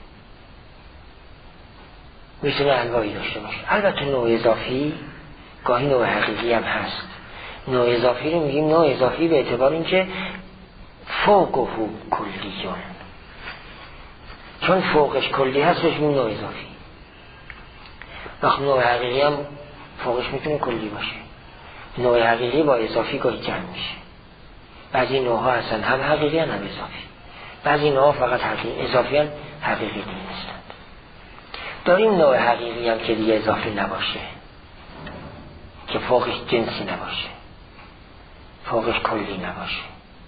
Speaker 1: میتونه انواعی داشته باشه. البته نوع اضافی گاهی نوع حقیقی هم هست. نوع اضافی رو میگیم نوع اضافی به اعتبار اینکه فوقه کلیون، چون فوقش کلی هست بهش میگیم نوع اضافی. وقت نوع حقیقی هم فوقش میتونه کلی باشه. نوع حقیقی با اضافی گاهی جمع میشه. بعضی نوعها هستن هم حقیقی هم اضافی، بعضی نوعها فقط حقیقی اضافی هم حقیقی نیستند. داریم نوع حقیقی هم که دیگه اضافی نباشه، که فوقش جنسی نباشه، فوقش کلی نباشه.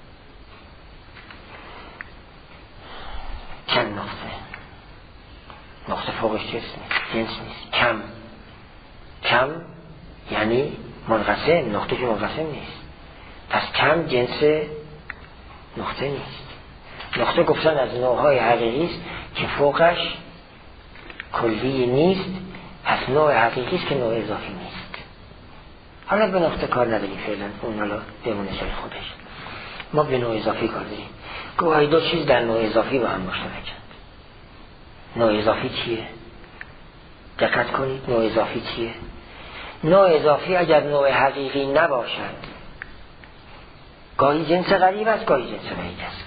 Speaker 1: چند نقطه نقطه فوقش جنس نیست، جنس نیست. کم کم یعنی منقسم، نقطه که منقسم نیست، پس کم جنس نقطه نیست. نقطه گفتن از نوعهای حقیقی است که فوقش کلی نیست، پس نوع حقیقی است که نوع اضافی نیست. حالا به نقطه کار نداریم فعلا، اون حالا بمونه سر خودش. ما به نوع اضافی کار داریم. گاهی دو چیز در نوع اضافی با هم مشترکند. نوع اضافی چیه؟ دقت کنید، نوع اضافی چیه؟ نوع اضافی اگر نوع حقیقی نباشد گاهی جنس غریب است، گاهی جنس بعید است.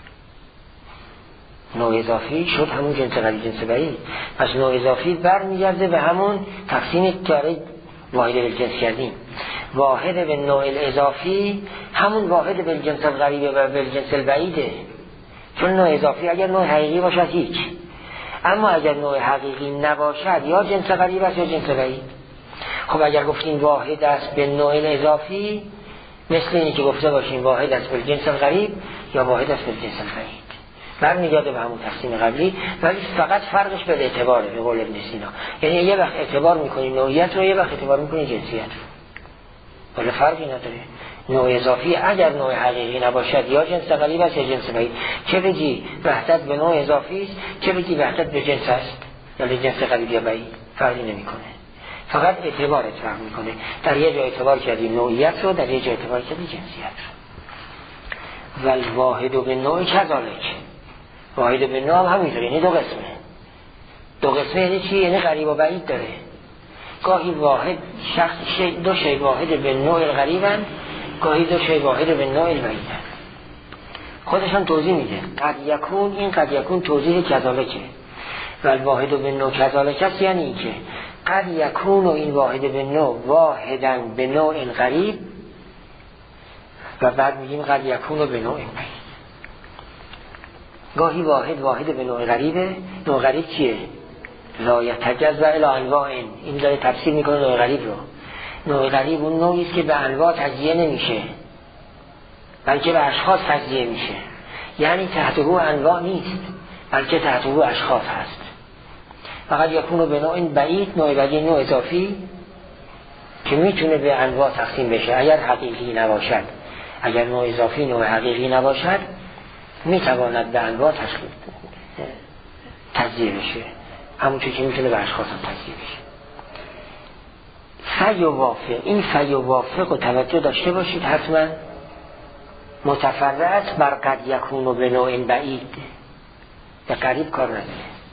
Speaker 1: نوع اضافی شد همون جنس غریب جنس بعید، پس نوع اضافی برمیگرده به همون تقسیمی که برای واحد بالجنس کردیم. واحد به نوع اضافی همون واحد بالجنس الغریبه و بالجنس البعیده، چون نوع اضافی اگر نوع حقیقی باشد هیچ، اما اگر نوع حقیقی نباشد یا جنس غریب است یا جنس بعید. خب اگر گفتیم واحد است به نوع اضافی، مثل اینی که گفته باشیم واحد است بالجنس الغریب یا واحد است بالجنس البعید، برمیگرده به همون تقسیم قبلی، ولی فقط فرقش به اعتباره. به قول ابن سینا، یعنی یه وقت اعتبار میکنیم نوعیت رو، یه وقت اعتبار میکنیم جنسیت رو، ولی فرقی نداره. نوع اضافی اگر نوع حقیقی نباشد یا جنس غریب است یا جنس بعید، چه بگی وحدت به نوع اضافی است چه بگی وحدت به جنس است، یا لجنس قریب یا بعید فرقی نمیکنه، فقط اعتبار فرق میکنه. در یه جای اعتبار کردیم نوعیت رو، در یه جای اعتبار کردیم جنسیت رو. و الواحد به نوع کذالک، واحد به نوع هم همینطور، یعنی دو قسمه. دو قسمه یعنی چی؟ یعنی قریب و بعید داره. گاهی واحد شخص شی دو شی واحد به نوع غریبن، گاهی دو شی واحد به نوع بعیدن. خودشان توضیح میده. قد یکون، این قد یکون توضیح کذالکه. و الواحد به نوع کذالک است، یعنی این که قد یکون و این واحد به نوع واحدن به نوع غریب، و بعد میگیم قد یکون و به نوع بعید. گاهی واحد واحد به نوع غریبه. نوع غریب چیه؟ لا یتجزأ الی انواع. این داره تفسیر میکنه نوع غریب رو. نوع غریب اون نوعی است که به انواع تجزیه نمیشه، بلکه به اشخاص تجزیه میشه. یعنی تحت او انواع نیست، بلکه تحت او اشخاص هست. فقط یکونو به نوع بعید، نوع بعید نوع اضافی که میتونه به انواع تقسیم بشه اگر حقیقی نباشد. اگر نوع اضافی نوع حقیقی نباشد میتواند به انواع تجزیه بشه، همونطور که میتونه به اشخاص هم تجزیه بشه. فیوافق، این فیوافق رو توجه داشته باشید حتما. متفرع بر قد یکونو به نوع بعید، به قریب کار نداره.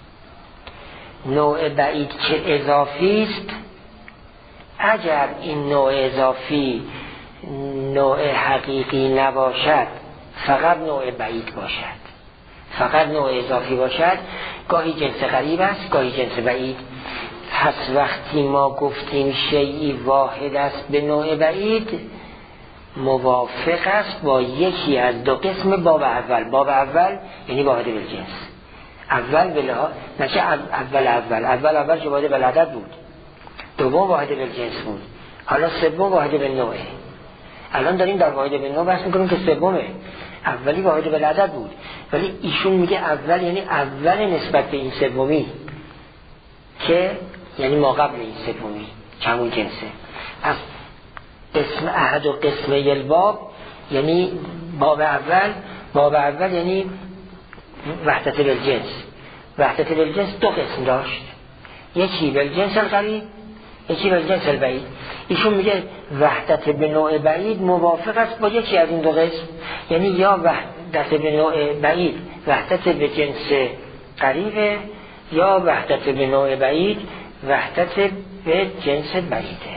Speaker 1: نوع بعید که اضافی است، اگر این نوع اضافی نوع حقیقی نباشد، فقط نوع بعید باشد، فقط نوع اضافی باشد، گاهی جنس قریب است گاهی جنس بعید. پس وقتی ما گفتیم شیئی واحد است به نوع بعید، موافق است با یکی از دو قسم باب اول. باب اول یعنی واحد بالجنس. اول بلها نشه اول اول اول اول که واحد بالعدد بود، دوم واحد بالجنس بود، حالا سوم واحد بالنوعه. الان داریم در واحد بالنوع بحث میکنیم که سومه. اولی واحد بالعدد بود، ولی ایشون میگه اول یعنی اول نسبت به این سومی که یعنی ما قبل این سومی چمون جنسه. از قسم احد و قسم یلباب یعنی باب اول. باب اول یعنی وحدت بالجنس. وحدت بالجنس دو قسم داشت، یکی بالجنس القریب، یکی بالجنس البعید. ایشون میگه وحدت به نوع بعید موافق است با یکی از این دو قسم، یعنی یا وحدت به نوع بعید وحدت به جنس قریبه، یا وحدت به نوع بعید وحدت به جنس بعیده.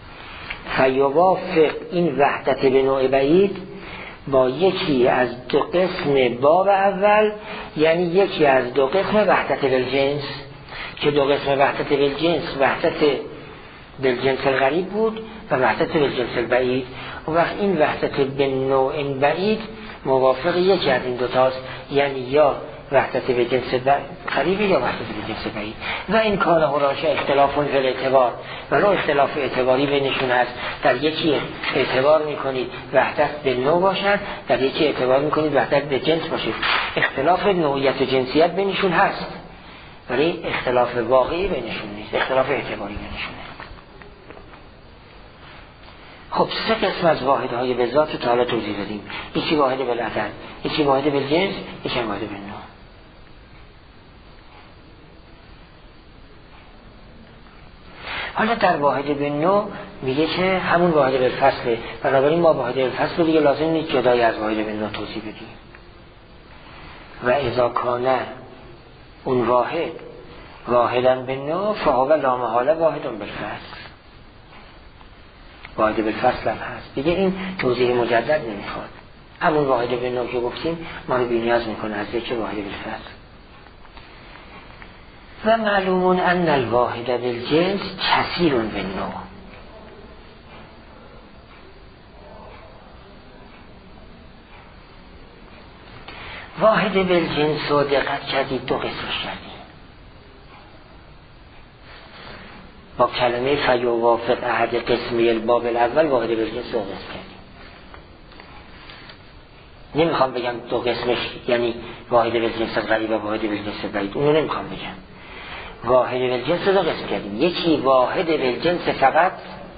Speaker 1: فیوافق این وحدت به نوع بعید با یکی از دو قسم باب اول، یعنی یکی از دو قسم وحدت بالجنس، که دو قسم وحدت بالجنس وحدت بالجنس الغریب بود و وحدت بالجنس البعید. و وقت این وحدت به نوع بعید موافق یکی از این دوتاست، یعنی یا وحدت به جنس قریبی یا وحدت به جنس بعید. و این کان هراشه اختلافون فی الاعتبار، ولو اختلاف اعتباری بینشون هست. در یکی اعتبار میکنید وحدت به نوع باشد، در یکی اعتبار میکنید وحدت به جنس باشید. اختلاف نوعیت و جنسیت بینشون هست، ولی اختلاف واقعی بینشون نیست، اختلاف اعتباری بینشونه. خب سه قسم از واحدهای به ذات رو تا حالا توضیح دادیم. یکی واحد بالعدد، یکی واحد بالجنس، یکی واحد بالنوع. حالا در واحد بالنوع میگه که همون واحد بالفصله، بنابراین ما واحد بالفصل دیگه لازم نیست جدای از واحد بالنوع توضیح بدیم. و اذا کانه اون واحد واحدن بالنوع فهو لا محاله واحدن بالفصل. واحد بالفصل هم هست دیگه، این توضیح مجدد نمیخواد. همون واحد بالنوع که گفتیم ما رو بی‌نیاز میکنه از یک واحد بالفصل. و معلومون ان الواحد بالجنس کثیر بالنوع. واحد بالجنس رو دقت کردید دو قسمش کردیم. با کلمه فیوافق احد قسمی الباب الاول واحد بالجنس رو قسم کردیم. نمیخوام بگم دو قسمش یعنی واحد بالجنس غریب و واحد بالجنس بعید، اونو نمیخوام بگم. واحد بالجنس رو قسم کردیم، یکی واحد بالجنس فقط،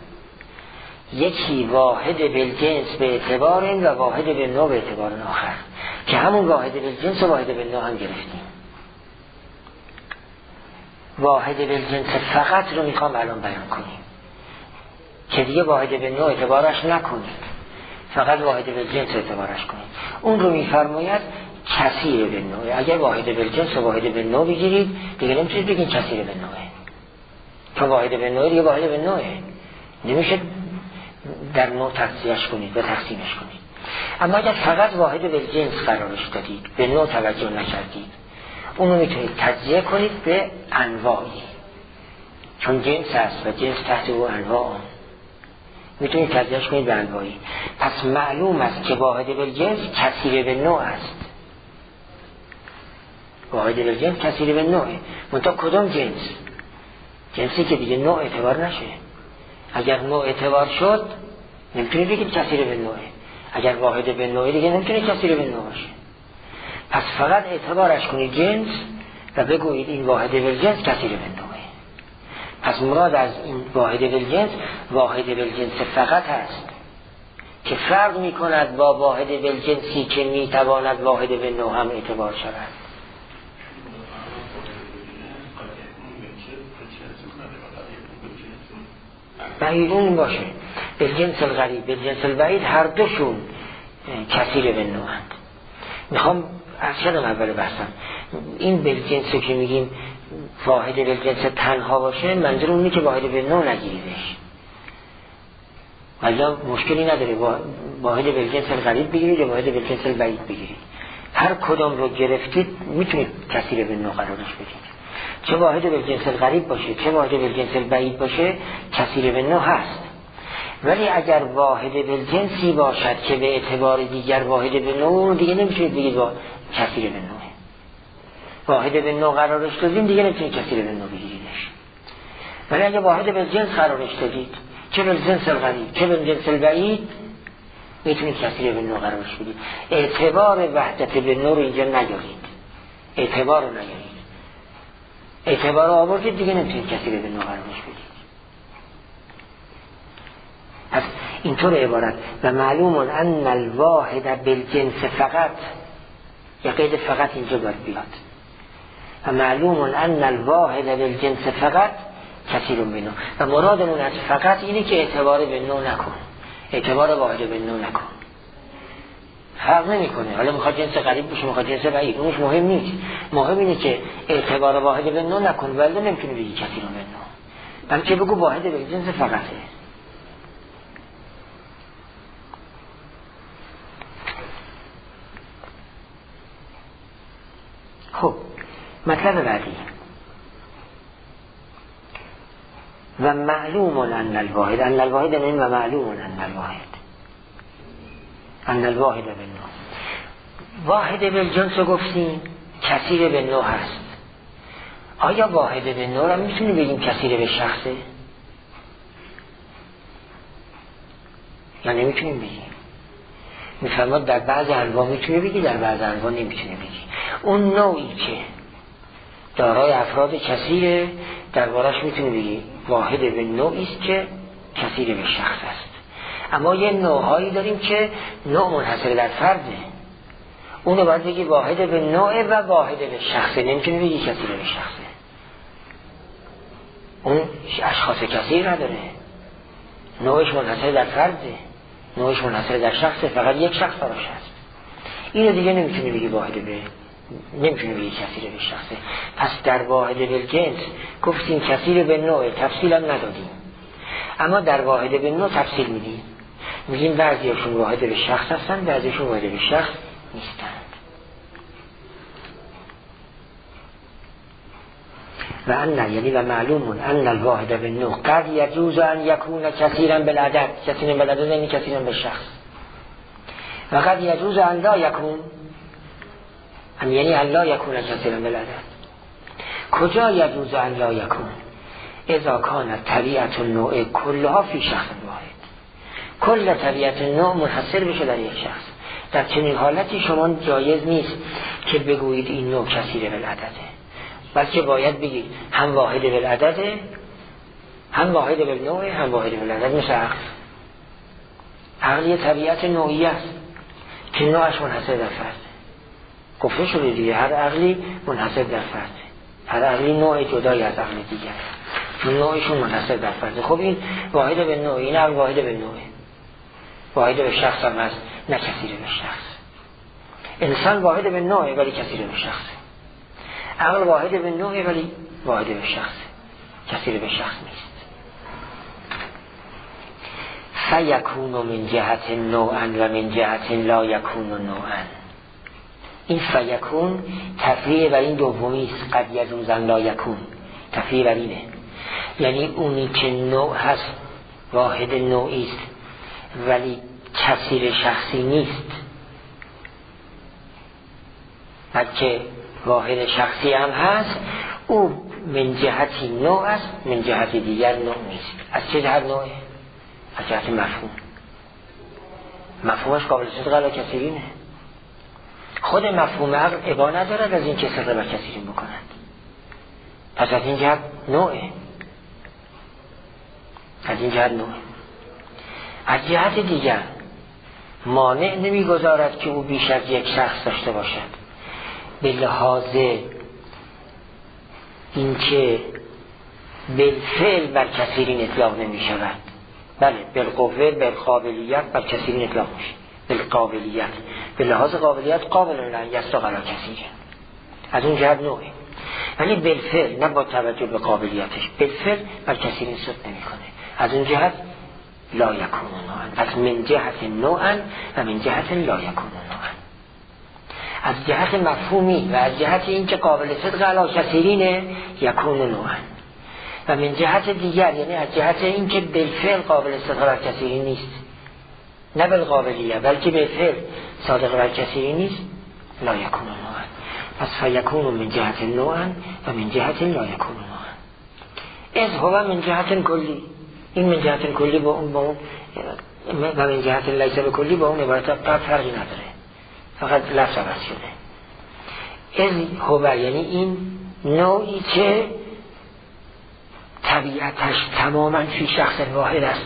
Speaker 1: یکی واحد بالجنس به اعتبار و واحد بالنوع به اعتبار آخر، که همون واحد بالجنس و واحد بالنوع هم گرفتیم. واحد بالجنس فقط رو میخوام الان بیان کنیم که دیگه واحد به نوع اعتبارش نکنیم، فقط واحد بالجنس اعتبارش کنیم. اون رو میفرماید کثیر به نوع. اگر واحد بالجنس و واحد به نوع بگیرید دیگه نمیتونید بگین کثیر به نوعه، چون واحد به نوع دیگه واحد به نوعه، نمیشه در نوع تقسیمش کنید و تقسیمش کنید. اما اگر فقط واحد بالجنس قرارش دادید، به نوع توجه نکردید، اونو میتونید تجزیه کنید به انواعی، چون جنس هست و جنس تحت او انواع، میتونید تجزیهش کنید به انواعی. پس معلوم است که واحد بالجنس کثیر به نوع است. واحد بالجنس کثیر به نوعه، منتها کدام جنس؟ جنسی که دیگه نوع اعتبار نشه. اگر نوع اعتبار شد نمیتونید بگید کثیر به نوعه، اگر واحد به نوعه دیگه نمیتونید کثیر به نوع باشه. پس فقط اعتبارش کنید جنس و بگویید این واحد بالجنس کثیر به نوعه. پس مراد از این واحد بالجنس واحد بالجنس فقط هست که فرق میکند با واحد بالجنسی که میتواند واحد به نوع هم اعتبار شود. بعید اون باشه، بالجنس الغریب بالجنس البعید هر دوشون کثیر به نوعند. میخوام از شدم اول بحثم این بالجنسی که میگیم واحد بالجنس تنها باشه، منظور اونی که واحد به نوع نگیریدش، ولی مشکلی نداره واحد بالجنس الغریب بگیرید یا واحد بالجنس البعید بگیرید، هر کدام رو گرفتید میتونید کثیر به نوع قرارش بدید. چه واحد بالجنس الغریب باشه چه واحد بالجنس البعید باشه کثیر به نوع هست. ولی اگر واحد بالجنسی باشد که به اعتبار دیگر واحد به نوع، دیگه نمیتونید بگید با کثیر به نوع. واحد به نوع قرارش دادیم دیگه نمیتونید کثیر به نوع بگیریدش. ولی اگر واحد بالجنس قرارش دادید، چه بالجنس الغریب چه بالجنس البعید، میتونید کثیر به نوع قرارش بدید. اعتبار وحدت به نوع رو اینجا نیارید، اعتبار رو نیارید. اعتبار رو آوردید دیگه نمیتونید کثیر به نوع قرارش بدید. پس اینطور عبارت و معلوم ان الواحد بالجنس فقط، یا قید فقط اینجا باید بیاد، و معلوم ان الواحد بالجنس فقط کثیر به نوع. و مرادمون از فقط اینه که اعتبار به نوع نکن، اعتبار واحد به نوع نکن، فرق نمیکنه حالا میخواد جنس غریب بشه میخواد جنس بعید، اونش مهم نیست. مهم اینه که اعتبار واحد به نوع نکن، ولی نمیتونی بگی کثیر به نوع، بلکه بگو واحد بالجنس فقطه. خب مطلب بعدی و معلوم ان الواحد، ان الواحد این و معلوم ان الواحد، ان الواحد بالنوع. واحد بالجنس رو گفتیم کثیر به نوع هست. آیا واحد به نوع رو میتونیم بگیم کثیر به شخصه؟ یا نمیتونیم بگیم؟ میفرماد در بعض انواع میتونی بگی، در بعض انواع نمیتونی بگی. اون نوعی که دارای افراد کثیره دربارش میتونی بگی واحد به نوعی است که کثیر به شخص است. اما یه نوعهایی داریم که نوع منحصر در فرده، اونو باید بگی واحد به نوع و واحد به شخصه، نمیتونی بگی کثیر به شخصه. اون اشخاص کثیر نداره، نوعش منحصر در فرده، نوعش منحصر در شخصه، فقط یک شخص براش هست. اینو دیگه نمیتونی بگی واحد به، نمیتونی بگی کثیر به شخصه. پس در واحد بالجنس گفتیم کثیر به نوع، تفصیل هم ندادیم. اما در واحد به نوع تفصیل میدیم، میگیم بعضیشون واحد به شخص هستن، بعضیشون واحد به شخص نیستند. و ان یعنی و معلومون ان الواحد بالنوع قد یجوز ان یکون کثیرا بالعدد، کثیرا بالعدد یعنی کثیرا بالشخص، و قد یجوز ان لا یکون، یعنی ان لا یکون کثیرا بالعدد. کجا یجوز ان لا یکون؟ اذا کانت طبیعت النوع کلها فی شخص واحد، کل طبیعت نوع منحصر بشه در یک شخص. در چنین حالتی شما جایز نیست که بگویید این نوع کثیر بالعدده، بلکه باید بگید هم واحد بالعدده، هم واحد بالنوع، هم واحد بالعدد. مثل عقل، عقل یه طبیعت نوعی است که نوعش منحصر در فرد، گفته شده دیگه هر عقلی منحصر در فرد، هر عقلی نوع جدایی از عقل دیگر، نوعشون منحصر در فرده. خب این واحد به نوع، این عقل واحد به نوعه، واحد به شخص هم هست، نه کثیر به شخص. انسان واحد به نوعه ولی کثیر به شخص. عقل واحد به نوعه ولی واحد به شخص، کثیر به شخص نیست. فیکون من جهت نوعا و من جهت لا یکون نوعا. این فیکون تفریع بر این دومی است، قد یجوزا لا یکون، تفریع بر اینه، یعنی اونی که نوع هست واحد نوعی است ولی کثیر شخصی نیست، بلکه واحد شخصی هم هست، او من جهتی نوع است، من جهت دیگر نوع نیست. از چه جهت نوعه؟ از جهت مفهوم. مفهومش قابل صدق علی کثیرینه. خود مفهوم عقل ابا ندارد از این که صدق بر کثیرین بکند، پس از این جهت نوعه، از این جهت نوعه. از جهت دیگر مانع نمیگذارد که او بیش از یک شخص داشته باشد، به لحاظ اینکه بالفعل بر کثیرین اطلاق نمی شود، بله بالقوه بالقابلیت بر کثیرین اطلاق میشه، بالقابلیت، به لحاظ قابلیت قابل لن یستق علی کثیر، از اون جهت نوعه، یعنی بالفعل نه با توجه به قابلیتش، بالفعل بر کثیرین صدق نمی کنه، از اون جهت لا یکون نوعا. پس من جهت نوعا و من جهت لا یکون نوعا، از جهت مفهومی و از جهت این که قابل صدق علی کثیرینه یکون نوعا، و من جهت دیگر یعنی از جهت این که بالفعل قابل صدق علی کثیرین نیست، نه بالقابلیه بلکه بالفعل صادق بر کثیرین نیست، لا یکون نوعا. پس فیکون من جهت نوعا و من جهت لا یکون نوعا. از هو من جهت کلی، این من جهت کلی با اون با اون و من جهت لیس به کلی با اون عبارت قطع فرقی نداره، فقط لفظ عوض شده. از هو یعنی این نوعی که طبیعتش تماما فی شخص واحد است.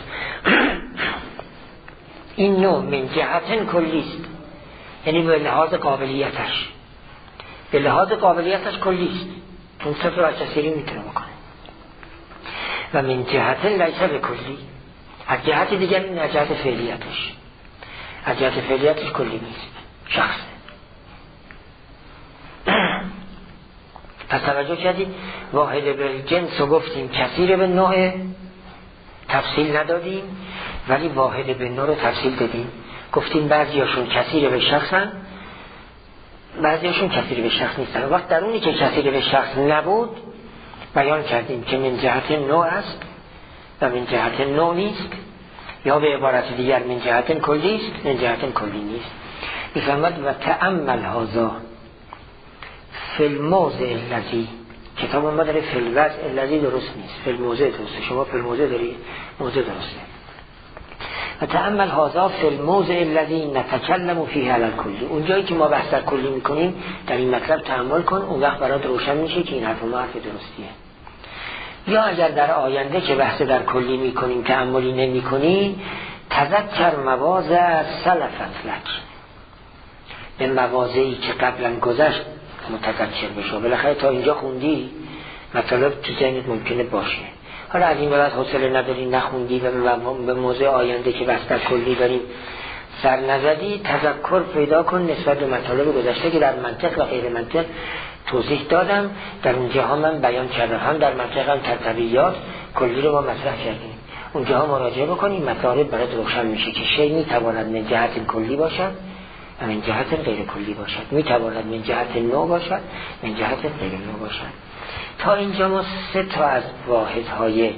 Speaker 1: این نوع من جهت کلی است، یعنی به لحاظ قابلیتش، به لحاظ قابلیتش کلی است، چون صفر و کثیری میتونه بکنه. و من جهت لیس به کلی، از جهت دیگر این از جهت فعلیتش، از جهت فعلیتش کلی نیست، شخص. پس توجه کردید واحد به جنس رو گفتیم، کثیر به نوع تفصیل ندادیم، ولی واحد به نوع رو تفصیل دادیم. گفتیم بعضی هاشون کثیر به شخصن، بعضی هاشون کثیر به شخص نیستن. وقت در اونی که کثیر به شخص نبود بیان کردیم که من جهت نوع است و من جهت نوع نیست، یا به عبارت دیگر من جهت کلی است، من جهت کلی نیست. میفهمد و تأمل هذا فی الموضع الذی، کتاب ما داره فی الوضع الذی درست نیست، فی الموضع درسته، شما فی الموضع داری، موضع درسته. و تأمل هذا فی الموضع الذی نتکلم فیه علی الکلی، اونجایی که ما بحث در کلی میکنیم در این مطلب تأمل کن، اون وقت برات روشن میشه که این حرف ما حرف درستیه. یا اگر در آینده که بحث در کلی میکنیم تأملی نمیکنیم، تذکر مواضع سلفت لک، به مواضعی که قبلا گذشت متذکر بشو. بالاخره تا اینجا خوندی مطلب تو ذهنت ممکنه باشه، حالا از این بعد حوصله نداری نخوندی و به موضوع آینده که بحث در کلی داریم سر نزدی، تذکر پیدا کن نسبت به مطالب گذشته که در منطق و غیر منطق توضیح دادم. در اونجاها من بیان کردم، هم در منطق هم تطبیقات کلی رو ما مطرح کردیم. اونجاها مراجعه بکنیم، مطالب برات روشن میشه که شی میتواند من جهت کلی باشد و من جهت غیر کلی باشد، میتواند من جهت نوع باشد، من جهت غیر نوع باشد. تا اینجا ما سه تا از واحدهای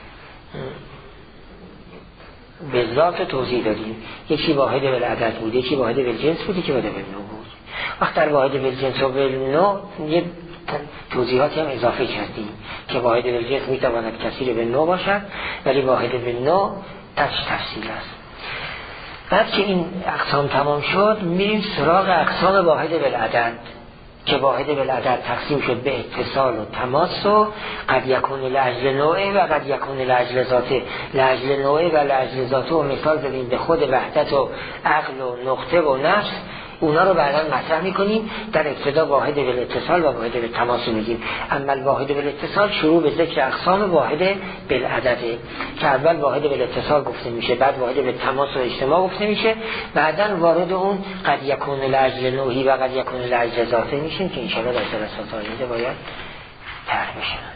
Speaker 1: به ذات توضیح دادیم. یکی واحد بالعدد بود، یکی واحد بالجنس بود، یکی واحد بالنوع بود. وقت در واحد بالجنس و بالنوع یه توضیحاتی هم اضافه کردیم که واحد بالجنس میتواند کثیر بالنوع باشد، ولی واحد بالنوع تش تفصیل است. بعد که این اقسام تمام شد میریم سراغ اقسام واحد بالعدد که واحد بالعدد تقسیم شد به اتصال و تماس و قد یکون لاجل نوعه و قد یکون لاجل ذاته. لاجل نوعه و لاجل ذاته و مثال بدیم به خود وحدت و عقل و نقطه و نفس، اونا رو بعدا مطرح میکنیم. در ابتدا واحد بالاتصال و واحد بالتماس میگیم. اما الواحد بالاتصال شروع به ذکر اقسام واحد بالعدده که اول واحد بالاتصال گفته میشه، بعد واحد بالتماس و اجتماع گفته میشه، بعدا وارد اون قد یکون لاجل نوعی و قد یکون لاجل ذاتی میشیم که ان شاء الله در جلسات آینده باید طرح بشه.